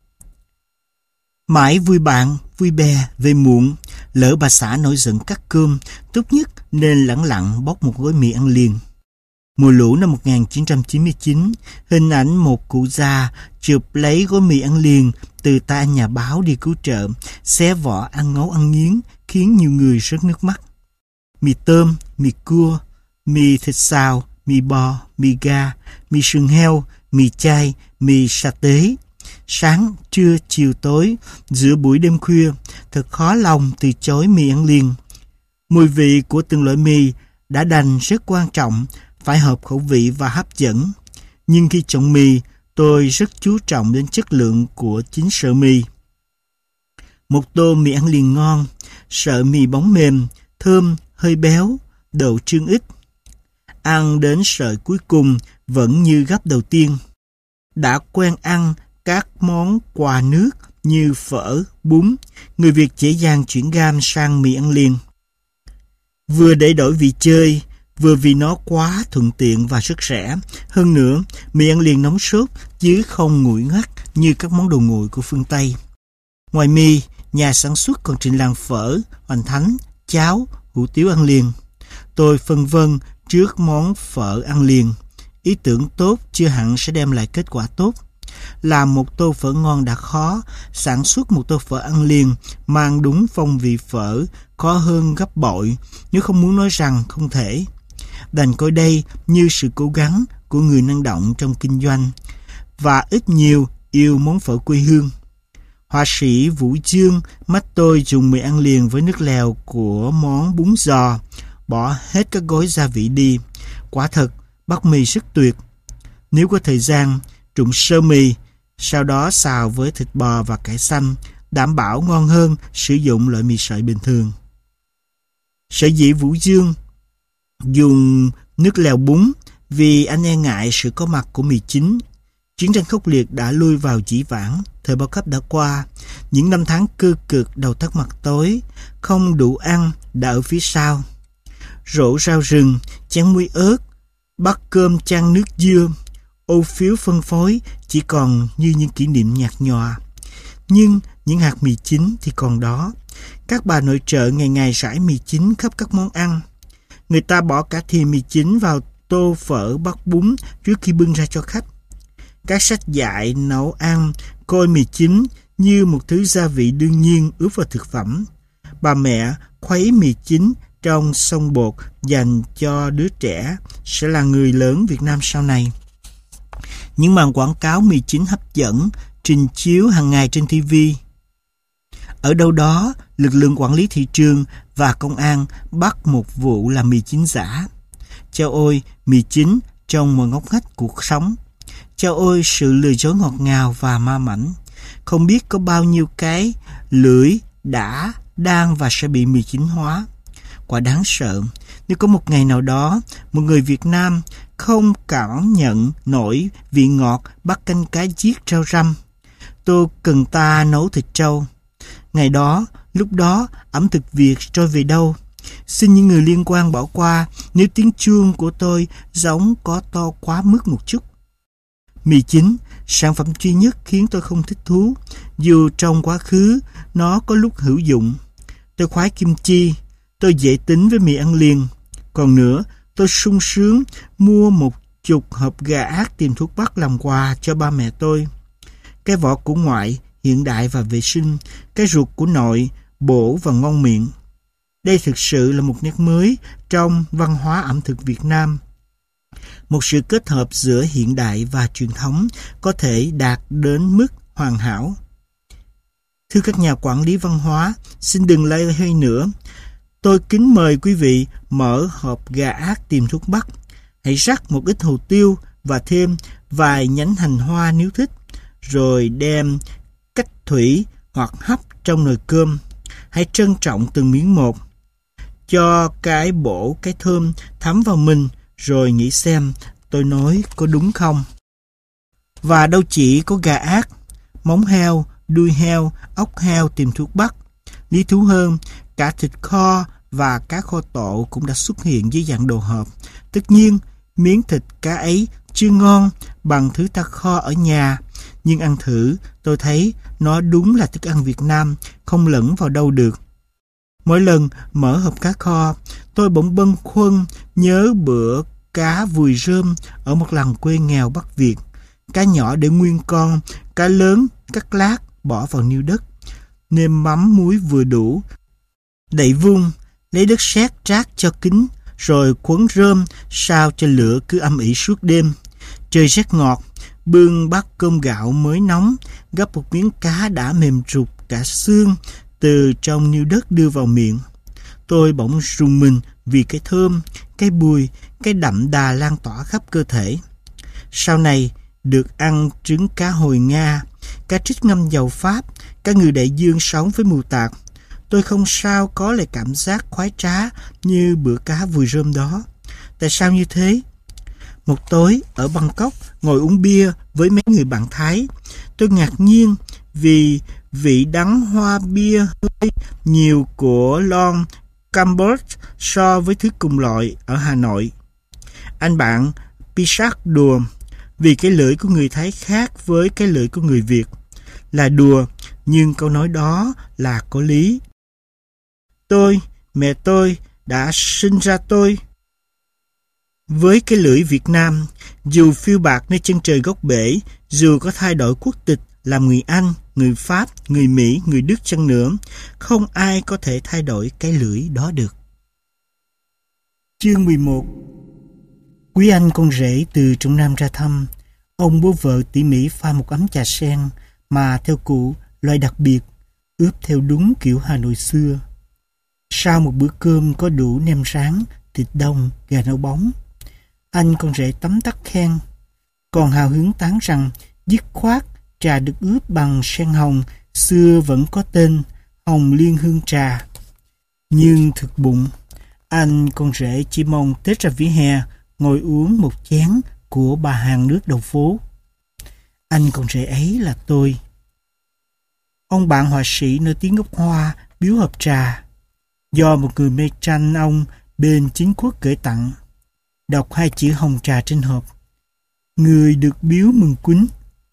Mãi vui bạn, vui bè về muộn, lỡ bà xã nổi giận cắt cơm, tốt nhất nên lẳng lặng bóc một gói mì ăn liền. Mùa lũ năm một nghìn chín trăm chín mươi chín, hình ảnh một cụ già chụp lấy gói mì ăn liền từ tay anh nhà báo đi cứu trợ, xé vỏ ăn ngấu ăn nghiến, khiến nhiều người rớt nước mắt. Mì tôm, mì cua, mì thịt xào, mì bò, mì gà, mì sườn heo, mì chay, mì sa tế. Sáng, trưa, chiều, tối, giữa buổi đêm khuya, thật khó lòng từ chối mì ăn liền. Mùi vị của từng loại mì đã đành rất quan trọng, phải hợp khẩu vị và hấp dẫn. Nhưng khi chọn mì, tôi rất chú trọng đến chất lượng của chính sợi mì. Một tô mì ăn liền ngon, sợi mì bóng mềm, thơm, hơi béo, độ trương ít. Ăn đến sợi cuối cùng vẫn như gắp đầu tiên. Đã quen ăn các món quà nước như phở, bún, người Việt dễ dàng chuyển gam sang mì ăn liền. Vừa để đổi vị chơi, vừa vì nó quá thuận tiện và rất rẻ. Hơn nữa, mì ăn liền nóng sốt chứ không nguội ngắt như các món đồ nguội của phương Tây. Ngoài mì, nhà sản xuất còn trình làng phở, hoành thánh, cháo, hủ tiếu ăn liền. Tôi phân vân trước món phở ăn liền. Ý tưởng tốt chưa hẳn sẽ đem lại kết quả tốt. Làm một tô phở ngon đã khó, sản xuất một tô phở ăn liền mang đúng phong vị phở khó hơn gấp bội, nếu không muốn nói rằng không thể. Đành coi đây như sự cố gắng của người năng động trong kinh doanh và ít nhiều yêu món phở quê hương. Họa sĩ Vũ Dương mách tôi dùng mì ăn liền với nước lèo của món bún giò, bỏ hết các gói gia vị đi. Quả thật, bát mì rất tuyệt. Nếu có thời gian, trụng sơ mì, sau đó xào với thịt bò và cải xanh, đảm bảo ngon hơn sử dụng loại mì sợi bình thường. Sở dĩ Vũ Dương dùng nước lèo bún vì anh e ngại sự có mặt của mì chính. Chiến tranh khốc liệt đã lui vào dĩ vãng, thời bao cấp đã qua, những năm tháng cơ cực đầu tắt mặt tối, không đủ ăn đã ở phía sau. Rổ rau rừng, chén muối ớt, bát cơm chan nước dưa, ô phiếu phân phối chỉ còn như những kỷ niệm nhạt nhòa. Nhưng những hạt mì chính thì còn đó. Các bà nội trợ ngày ngày rải mì chính khắp các món ăn. Người ta bỏ cả thìa mì chính vào tô phở bát bún trước khi bưng ra cho khách. Các sách dạy nấu ăn coi mì chính như một thứ gia vị đương nhiên ướp vào thực phẩm. Bà mẹ khuấy mì chính trong xông bột dành cho đứa trẻ sẽ là người lớn Việt Nam sau này. Những màn quảng cáo mì chính hấp dẫn trình chiếu hàng ngày trên ti vi. Ở đâu đó, lực lượng quản lý thị trường và công an bắt một vụ làm mì chính giả. Chao ôi, mì chính trong mọi ngóc ngách cuộc sống. Chao ôi, sự lừa dối ngọt ngào và ma mảnh. Không biết có bao nhiêu cái lưỡi đã, đang và sẽ bị mì chính hóa. Quả đáng sợ, nếu có một ngày nào đó, một người Việt Nam không cảm nhận nổi vị ngọt bắt canh cá giết rau răm, tô cần ta nấu thịt trâu. Ngày đó, lúc đó, ẩm thực Việt trôi về đâu? Xin những người liên quan bỏ qua nếu tiếng chuông của tôi giống có to quá mức một chút. Mì chính, sản phẩm duy nhất khiến tôi không thích thú, dù trong quá khứ nó có lúc hữu dụng. Tôi khoái kim chi, tôi dễ tính với mì ăn liền. Còn nữa, tôi sung sướng mua một chục hộp gà ác tìm thuốc bắc làm quà cho ba mẹ tôi. Cái vỏ của ngoại hiện đại và vệ sinh, cái ruột của nội bổ và ngon miệng. Đây thực sự là một nét mới trong văn hóa ẩm thực Việt Nam. Một sự kết hợp giữa hiện đại và truyền thống có thể đạt đến mức hoàn hảo. Thưa các nhà quản lý văn hóa, xin đừng lay hơi nữa. Tôi kính mời quý vị mở hộp gà ác tìm thuốc bắc. Hãy rắc một ít hồ tiêu và thêm vài nhánh hành hoa nếu thích, rồi đem cách thủy hoặc hấp trong nồi cơm. Hãy trân trọng từng miếng một, cho cái bổ, cái thơm thấm vào mình, rồi nghĩ xem tôi nói có đúng không. Và đâu chỉ có gà ác, móng heo, đuôi heo, ốc heo tìm thuốc bắc. Lý thú hơn, cả thịt kho và cá kho tộ cũng đã xuất hiện dưới dạng đồ hộp. Tất nhiên, miếng thịt cá ấy chưa ngon bằng thứ ta kho ở nhà, nhưng ăn thử tôi thấy nó đúng là thức ăn Việt Nam, không lẫn vào đâu được. Mỗi lần mở hộp cá kho, tôi bỗng bâng khuâng nhớ bữa cá vùi rơm ở một làng quê nghèo Bắc Việt. Cá nhỏ để nguyên con, cá lớn cắt lát bỏ vào niêu đất, nêm mắm muối vừa đủ, đậy vung, lấy đất sét trát cho kín, rồi quấn rơm sao cho lửa cứ âm ỉ suốt đêm. Trời rét ngọt, bưng bát cơm gạo mới nóng, gắp một miếng cá đã mềm rụt cả xương từ trong niêu đất đưa vào miệng. Tôi bỗng rùng mình vì cái thơm, cái bùi, cái đậm đà lan tỏa khắp cơ thể. Sau này, được ăn trứng cá hồi Nga, cá trích ngâm dầu Pháp, cá ngừ đại dương sống với mù tạt. Tôi không sao có lại cảm giác khoái trá như bữa cá vùi rơm đó. Tại sao như thế? Một tối ở Bangkok ngồi uống bia với mấy người bạn Thái, tôi ngạc nhiên vì vị đắng hoa bia hơi nhiều của Long Cambodge so với thứ cùng loại ở Hà Nội. Anh bạn Pisak đùa vì cái lưỡi của người Thái khác với cái lưỡi của người Việt. Là đùa, nhưng câu nói đó là có lý. Tôi, mẹ tôi đã sinh ra tôi với cái lưỡi Việt Nam, dù phiêu bạt nơi chân trời góc bể, Dù có thay đổi quốc tịch làm người Anh, người Pháp, người Mỹ, người Đức chăng nữa, không ai có thể thay đổi cái lưỡi đó được. Chương mười một. Quý anh con rể từ Trung Nam ra thăm. Ông bố vợ tỉ mỉ pha một ấm trà sen mà theo cụ loại đặc biệt, ướp theo đúng kiểu Hà Nội xưa. Sau một bữa cơm có đủ nem rán, thịt đông, gà nấu bóng, anh con rể tấm tắc khen, còn hào hứng tán rằng dứt khoát trà được ướp bằng sen hồng xưa vẫn có tên Hồng Liên Hương Trà. Nhưng thực bụng, anh con rể chỉ mong Tết ra vỉa hè ngồi uống một chén của bà hàng nước đầu phố. Anh con rể ấy là tôi. Ông bạn họa sĩ nổi tiếng gốc Hoa biếu hộp trà do một người mê tranh ông bên chính quốc gửi tặng. Đọc hai chữ hồng trà trên hộp. Người được biếu mừng quýnh,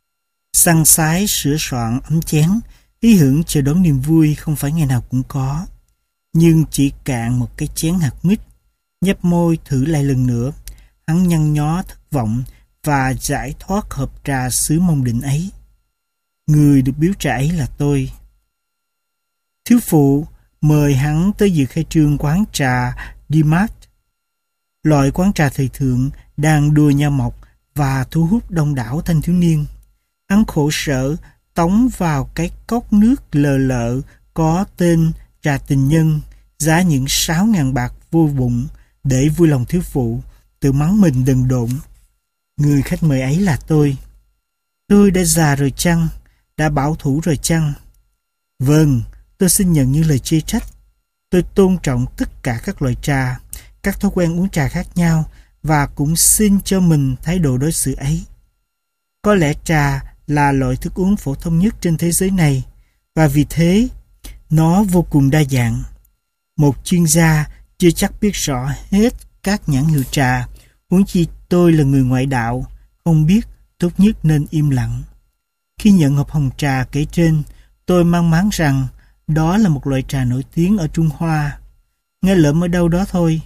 săn sái sửa soạn ấm chén, ý hưởng chờ đón niềm vui không phải ngày nào cũng có. Nhưng chỉ cạn một cái chén hạt mít, nhấp môi thử lại lần nữa, hắn nhăn nhó thất vọng và giải thoát hộp trà xứ Mông Định ấy. Người được biếu trà ấy là tôi. Thiếu phụ mời hắn tới dự khai trương quán trà Dimat, loại quán trà thời thượng đang đua nhau mọc và thu hút đông đảo thanh thiếu niên. Hắn khổ sở tống vào cái cốc nước lờ lợ có tên trà tình nhân, giá những sáu ngàn bạc vô bụng để vui lòng thiếu phụ, tự mắng mình đần độn. Người khách mời ấy là tôi. Tôi đã già rồi chăng? Đã bảo thủ rồi chăng? Vâng, tôi xin nhận những lời chê trách. Tôi tôn trọng tất cả các loại trà, các thói quen uống trà khác nhau và cũng xin cho mình thái độ đối xử ấy. Có lẽ trà là loại thức uống phổ thông nhất trên thế giới này và vì thế nó vô cùng đa dạng. Một chuyên gia chưa chắc biết rõ hết các nhãn hiệu trà, huống chi tôi là người ngoại đạo, không biết, tốt nhất nên im lặng. Khi nhận hộp hồng trà kể trên, tôi mang máng rằng đó là một loại trà nổi tiếng ở Trung Hoa. Nghe lỡm ở đâu đó thôi.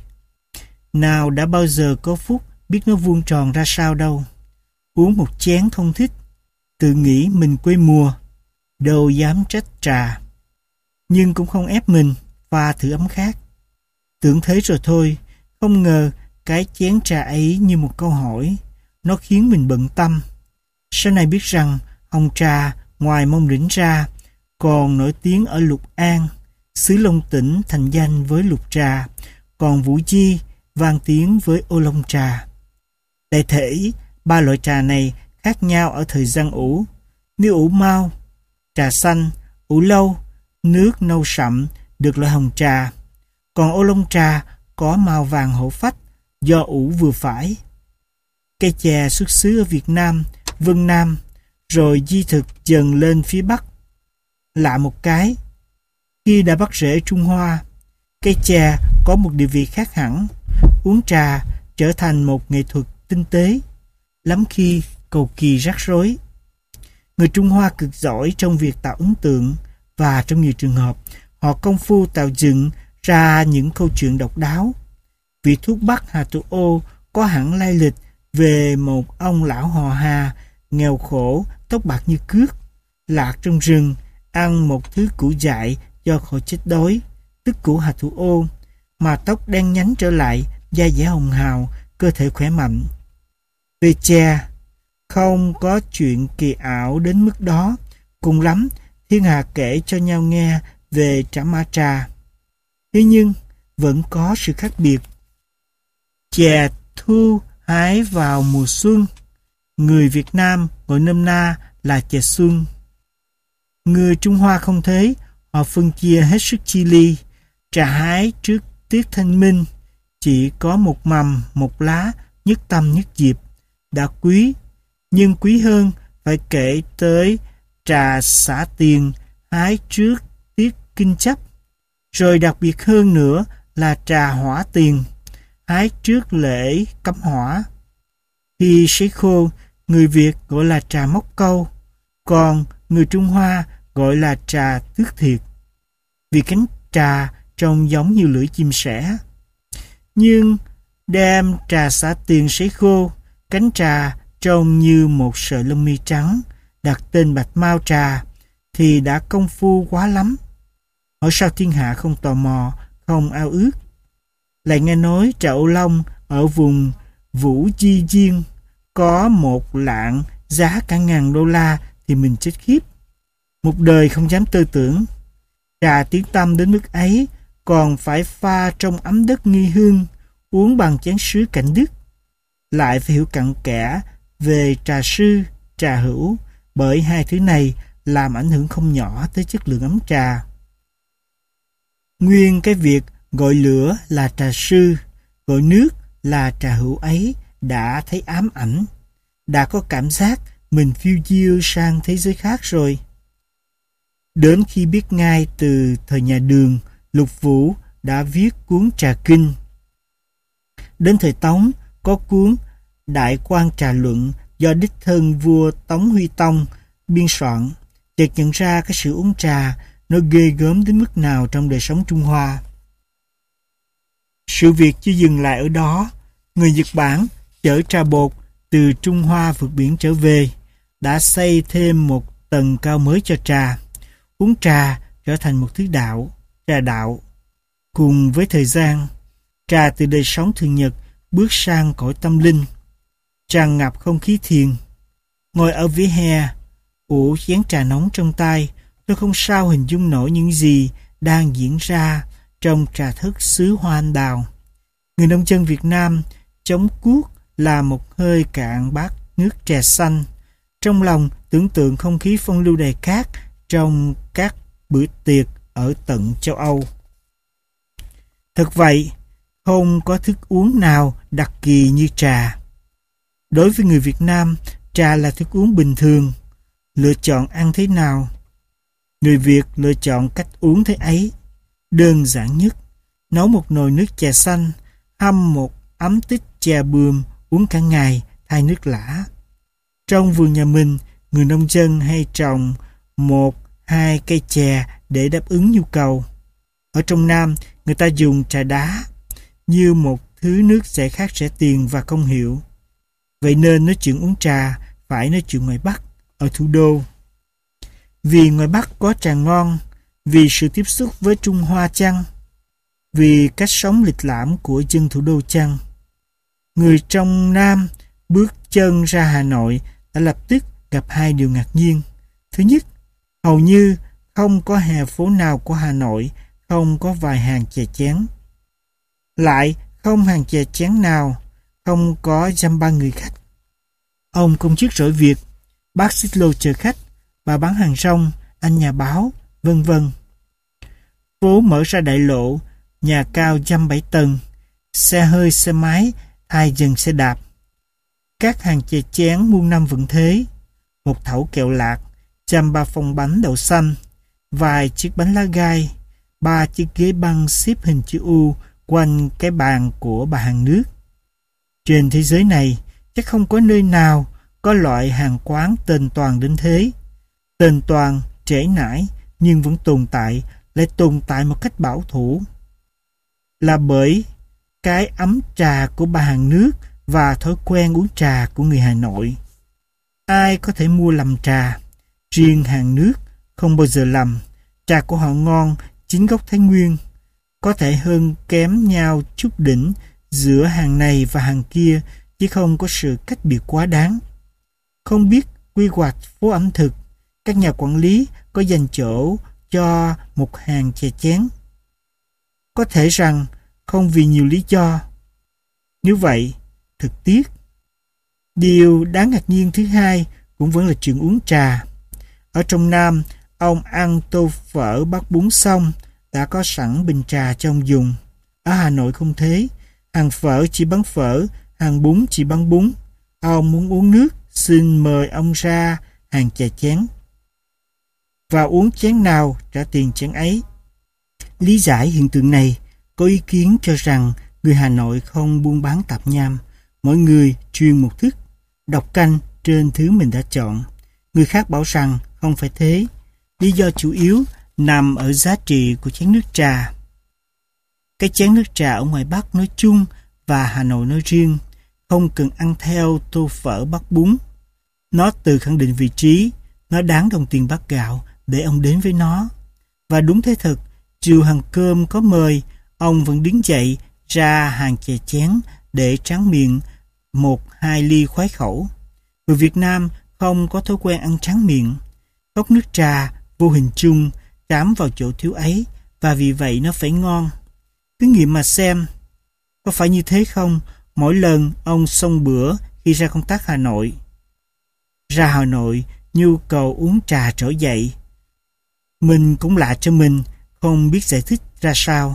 Nào đã bao giờ có phút biết nó vuông tròn ra sao đâu. Uống một chén không thích, tự nghĩ mình quê mùa, đâu dám trách trà. Nhưng cũng không ép mình pha thử ấm khác. Tưởng thế rồi thôi, không ngờ cái chén trà ấy như một câu hỏi, nó khiến mình bận tâm. Sau này biết rằng hồng trà ngoài Mông Đỉnh ra còn nổi tiếng ở Lục An, xứ Long Tỉnh thành danh với lục trà, còn Vũ Chi vang tiếng với ô long trà. Đại thể, ba loại trà này khác nhau ở thời gian ủ. Nếu ủ mau, trà xanh, ủ lâu, nước nâu sậm được loại hồng trà. Còn ô long trà có màu vàng hổ phách do ủ vừa phải. Cây chè xuất xứ ở Việt Nam, Vân Nam, rồi di thực dần lên phía Bắc. Lạ một cái, khi đã bắt rễ Trung Hoa, cây chè có một địa vị khác hẳn. Uống trà trở thành một nghệ thuật tinh tế, lắm khi cầu kỳ rắc rối. Người Trung Hoa cực giỏi trong việc tạo ấn tượng và trong nhiều trường hợp, họ công phu tạo dựng ra những câu chuyện độc đáo. Vị thuốc bắc Hà Thủ Ô có hẳn lai lịch về một ông lão họ Hà, nghèo khổ, tóc bạc như cước, lạc trong rừng, ăn một thứ củ dại do khỏi chết đói, tức củ Hà Thủ Ô, mà tóc đen nhánh trở lại, da dẻ hồng hào, cơ thể khỏe mạnh. Về chè, không có chuyện kỳ ảo đến mức đó, cùng lắm thiên hạ kể cho nhau nghe về Trảm Mã trà. Thế nhưng vẫn có sự khác biệt. Chè thu hái vào mùa xuân, người Việt Nam gọi nôm na là chè xuân. Người Trung Hoa không thế, họ phân chia hết sức chi ly. Trà hái trước tiết thanh minh, chỉ có một mầm, một lá, nhất tâm nhất diệp, đã quý. Nhưng quý hơn phải kể tới trà xả tiền hái trước tiết kinh chấp. Rồi đặc biệt hơn nữa là trà hỏa tiền, hái trước lễ cắm hỏa. Khi sấy khô, người Việt gọi là trà móc câu, còn người Trung Hoa gọi là trà tước thiệt, vì cánh trà trông giống như lưỡi chim sẻ. Nhưng đem trà xả tiền sấy khô, cánh trà trông như một sợi lông mi trắng, đặt tên bạch mao trà, thì đã công phu quá lắm. Hỏi sao thiên hạ không tò mò, không ao ước. Lại nghe nói trà ô long ở vùng Vũ Chi Diên có một lạng giá cả ngàn đô la thì mình chết khiếp. Một đời không dám tư tưởng. Trà tiếng tăm đến mức ấy còn phải pha trong ấm đất nghi hương, uống bằng chén sứ cảnh đức. Lại phải hiểu cặn kẽ về trà sư, trà hữu, bởi hai thứ này làm ảnh hưởng không nhỏ tới chất lượng ấm trà. Nguyên cái việc gọi lửa là trà sư, gọi nước là trà hữu ấy đã thấy ám ảnh, đã có cảm giác mình phiêu diêu sang thế giới khác rồi. Đến khi biết ngay từ thời nhà Đường, Lục Vũ đã viết cuốn Trà Kinh. Đến thời Tống có cuốn Đại Quan Trà Luận do đích thân vua Tống Huy Tông biên soạn, chợt nhận ra cái sự uống trà nó ghê gớm đến mức nào trong đời sống Trung Hoa. Sự việc chưa dừng lại ở đó, người Nhật Bản chở trà bột từ Trung Hoa vượt biển trở về, đã xây thêm một tầng cao mới cho trà. Uống trà trở thành một thứ đạo, trà đạo. Cùng với thời gian, trà từ đời sống thường nhật bước sang cõi tâm linh, tràn ngập không khí thiền. Ngồi ở vỉa hè, ủ chén trà nóng trong tay, tôi không sao hình dung nổi những gì đang diễn ra trong trà thức xứ Hoa Anh Đào. Người nông dân Việt Nam chống cuốc là một hơi cạn bát nước trà xanh. Trong lòng tưởng tượng không khí phong lưu đầy cát trong các bữa tiệc ở tận châu Âu. Thật vậy, không có thức uống nào đặc kỳ như trà. Đối với người Việt Nam, trà là thức uống bình thường. Lựa chọn ăn thế nào? Người Việt lựa chọn cách uống thế ấy. Đơn giản nhất, nấu một nồi nước trà xanh, hâm một ấm tích trà bườm, uống cả ngày, thay nước lã. Trong vườn nhà mình, người nông dân hay trồng một, hai cây chè để đáp ứng nhu cầu. Ở trong Nam, người ta dùng trà đá như một thứ nước rẻ khác rẻ tiền và công hiệu. Vậy nên nói chuyện uống trà phải nói chuyện ngoài Bắc, ở thủ đô. Vì ngoài Bắc có trà ngon, vì sự tiếp xúc với Trung Hoa chăng? Vì cách sống lịch lãm của dân thủ đô chăng? Người trong Nam bước chân ra Hà Nội đã lập tức gặp hai điều ngạc nhiên. Thứ nhất, hầu như không có hè phố nào của Hà Nội không có vài hàng chè chén. Lại không hàng chè chén nào không có dăm ba người khách. Ông công chức rỗi việc, bác xích lô chờ khách, bà bán hàng rong, anh nhà báo, vân vân. Phố mở ra đại lộ, nhà cao dăm bảy tầng, xe hơi xe máy thay dần xe đạp. Các hàng chè chén muôn năm vẫn thế, một thẩu kẹo lạc, dăm ba phong bánh đậu xanh, vài chiếc bánh lá gai, ba chiếc ghế băng xếp hình chữ U quanh cái bàn của bà hàng nước. Trên thế giới này, chắc không có nơi nào có loại hàng quán tên toàn đến thế. Tên toàn, trễ nải, nhưng vẫn tồn tại, lại tồn tại một cách bảo thủ. Là bởi cái ấm trà của bà hàng nước và thói quen uống trà của người Hà Nội. Ai có thể mua lầm trà, riêng hàng nước không bao giờ lầm. Trà của họ ngon, chính gốc Thái Nguyên. Có thể hơn kém nhau chút đỉnh giữa hàng này và hàng kia, chứ không có sự cách biệt quá đáng. Không biết quy hoạch phố ẩm thực, các nhà quản lý có dành chỗ cho một hàng chè chén. Có thể rằng không vì nhiều lý do. Nếu vậy, thật tiếc. Điều đáng ngạc nhiên thứ hai cũng vẫn là chuyện uống trà. Ở trong Nam, ông ăn tô phở bát bún xong đã có sẵn bình trà cho ông dùng. Ở Hà Nội không thế. Hàng phở chỉ bán phở, hàng bún chỉ bán bún. Ông muốn uống nước, xin mời ông ra hàng trà chén. Và uống chén nào trả tiền chén ấy. Lý giải hiện tượng này, có ý kiến cho rằng người Hà Nội không buôn bán tạp nham. Mỗi người chuyên một thức, đọc canh trên thứ mình đã chọn. Người khác bảo rằng không phải thế. Lý do chủ yếu nằm ở giá trị của chén nước trà. Cái chén nước trà ở ngoài Bắc nói chung và Hà Nội nói riêng không cần ăn theo tô phở bát bún. Nó tự khẳng định vị trí, nó đáng đồng tiền bát gạo để ông đến với nó. Và đúng thế thật, chiều hàng cơm có mời, ông vẫn đứng dậy ra hàng chè chén để tráng miệng một hai ly khoái khẩu. Người Việt Nam không có thói quen ăn tráng miệng. Cốc nước trà vô hình chung cám vào chỗ thiếu ấy, và vì vậy nó phải ngon. Cứ nghiệm mà xem, có phải như thế không? Mỗi lần ông xông bữa khi ra công tác Hà Nội. Ra Hà Nội, nhu cầu uống trà trỗi dậy. Mình cũng lạ cho mình, không biết giải thích ra sao.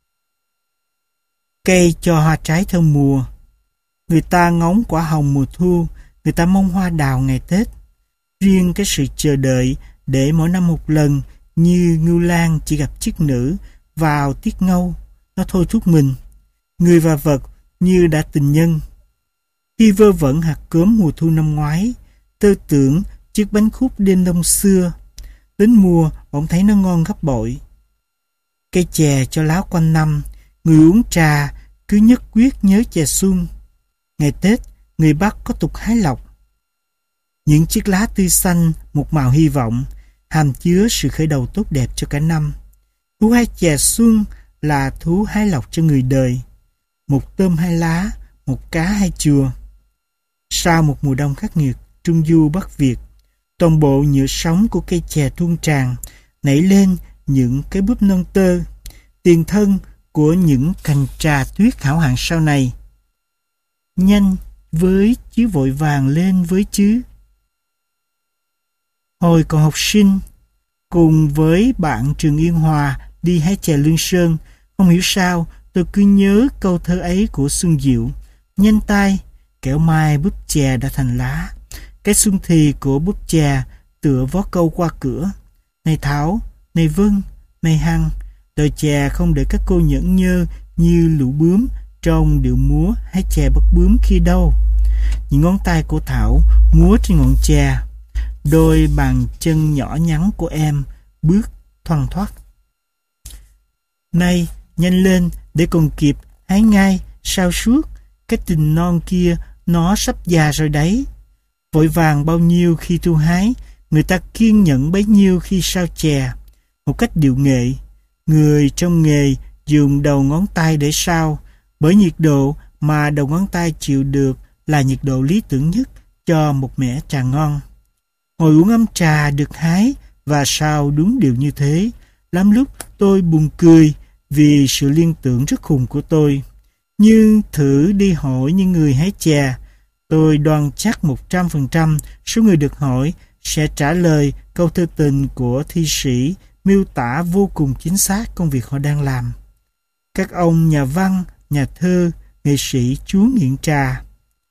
Cây cho hoa trái theo mùa. Người ta ngóng quả hồng mùa thu, người ta mong hoa đào ngày Tết. Riêng cái sự chờ đợi để mỗi năm một lần như ngưu lang chỉ gặp chiếc nữ vào tiết ngâu, nó thôi thúc mình. Người và vật như đã tình nhân. Khi vơ vẩn hạt cớm mùa thu năm ngoái, tơ tưởng chiếc bánh khúc đêm đông xưa. Đến mùa, bỗng thấy nó ngon gấp bội. Cây chè cho láo quanh năm, người uống trà cứ nhất quyết nhớ chè xuân. Ngày Tết, người Bắc có tục hái lộc. Những chiếc lá tươi xanh, một màu hy vọng, hàm chứa sự khởi đầu tốt đẹp cho cả năm. Thú hái chè xuân là thú hái lộc cho người đời. Một tôm hai lá, một cá hai chùa. Sau một mùa đông khắc nghiệt, Trung Du Bắc Việt, toàn bộ nhựa sống của cây chè tuôn tràn, nảy lên những cái búp non tơ, tiền thân của những cành trà tuyết hảo hạng sau này. Nhanh với chứ vội vàng lên với chứ. Hồi còn học sinh, cùng với bạn trường Yên Hòa đi hái chè Lương Sơn, không hiểu sao tôi cứ nhớ câu thơ ấy của Xuân Diệu. Nhanh tay, kẻo mai búp chè đã thành lá. Cái xuân thì của búp chè tựa vó câu qua cửa. Này Thảo, này Vân, này Hằng, đời chè không để các cô nhẫn nhơ như lũ bướm trong điệu múa hái chè bắt bướm khi đâu. Những ngón tay của Thảo múa trên ngọn chè, đôi bàn chân nhỏ nhắn của em bước thoăn thoắt. Này, nhanh lên để còn kịp hái ngay, sao suốt, cái tình non kia nó sắp già rồi đấy. Vội vàng bao nhiêu khi thu hái, người ta kiên nhẫn bấy nhiêu khi sao chè. Một cách điệu nghệ, người trong nghề dùng đầu ngón tay để sao, bởi nhiệt độ mà đầu ngón tay chịu được là nhiệt độ lý tưởng nhất cho một mẻ trà ngon. Ngồi uống ấm trà được hái và sao đúng điều như thế. Lắm lúc tôi buồn cười vì sự liên tưởng rất khùng của tôi. Nhưng thử đi hỏi những người hái chè, tôi đoan chắc một trăm phần trăm số người được hỏi sẽ trả lời câu thơ tình của thi sĩ miêu tả vô cùng chính xác công việc họ đang làm. Các ông nhà văn, nhà thơ, nghệ sĩ chúa nghiện trà.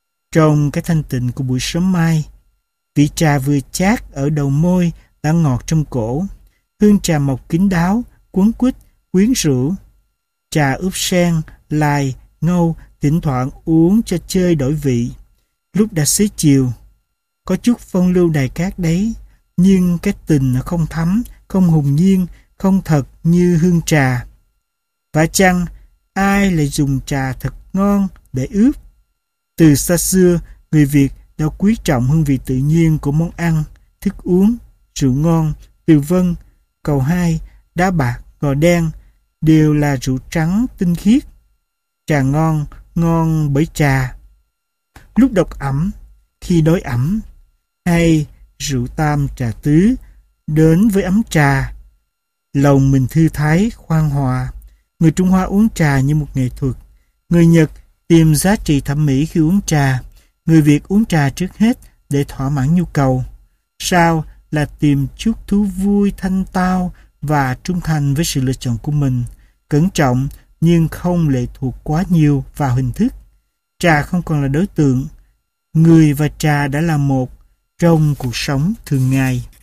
Trong cái thanh tịnh của buổi sớm mai, vị trà vừa chát ở đầu môi đã ngọt trong cổ. Hương trà mộc kín đáo, quấn quýt, quyến rũ. Trà ướp sen, lai, ngâu, thỉnh thoảng uống cho chơi đổi vị. Lúc đã xế chiều, có chút phong lưu đài cát đấy, nhưng cái tình không thấm, không hùng nhiên, không thật như hương trà. Và chăng, ai lại dùng trà thật ngon để ướp? Từ xa xưa, người Việt đã quý trọng hương vị tự nhiên của món ăn, thức uống, rượu ngon. Từ Vân, Cầu Hai, Đá Bạc, Gò Đen đều là rượu trắng tinh khiết. Trà ngon, ngon bởi trà. Lúc độc ẩm, khi đói ẩm, hay rượu tam trà tứ, đến với ấm trà, lòng mình thư thái, khoan hòa. Người Trung Hoa uống trà như một nghệ thuật. Người Nhật tìm giá trị thẩm mỹ khi uống trà. Người Việt uống trà trước hết để thỏa mãn nhu cầu. Sau là tìm chút thú vui thanh tao và trung thành với sự lựa chọn của mình. Cẩn trọng nhưng không lệ thuộc quá nhiều vào hình thức. Trà không còn là đối tượng. Người và trà đã là một trong cuộc sống thường ngày.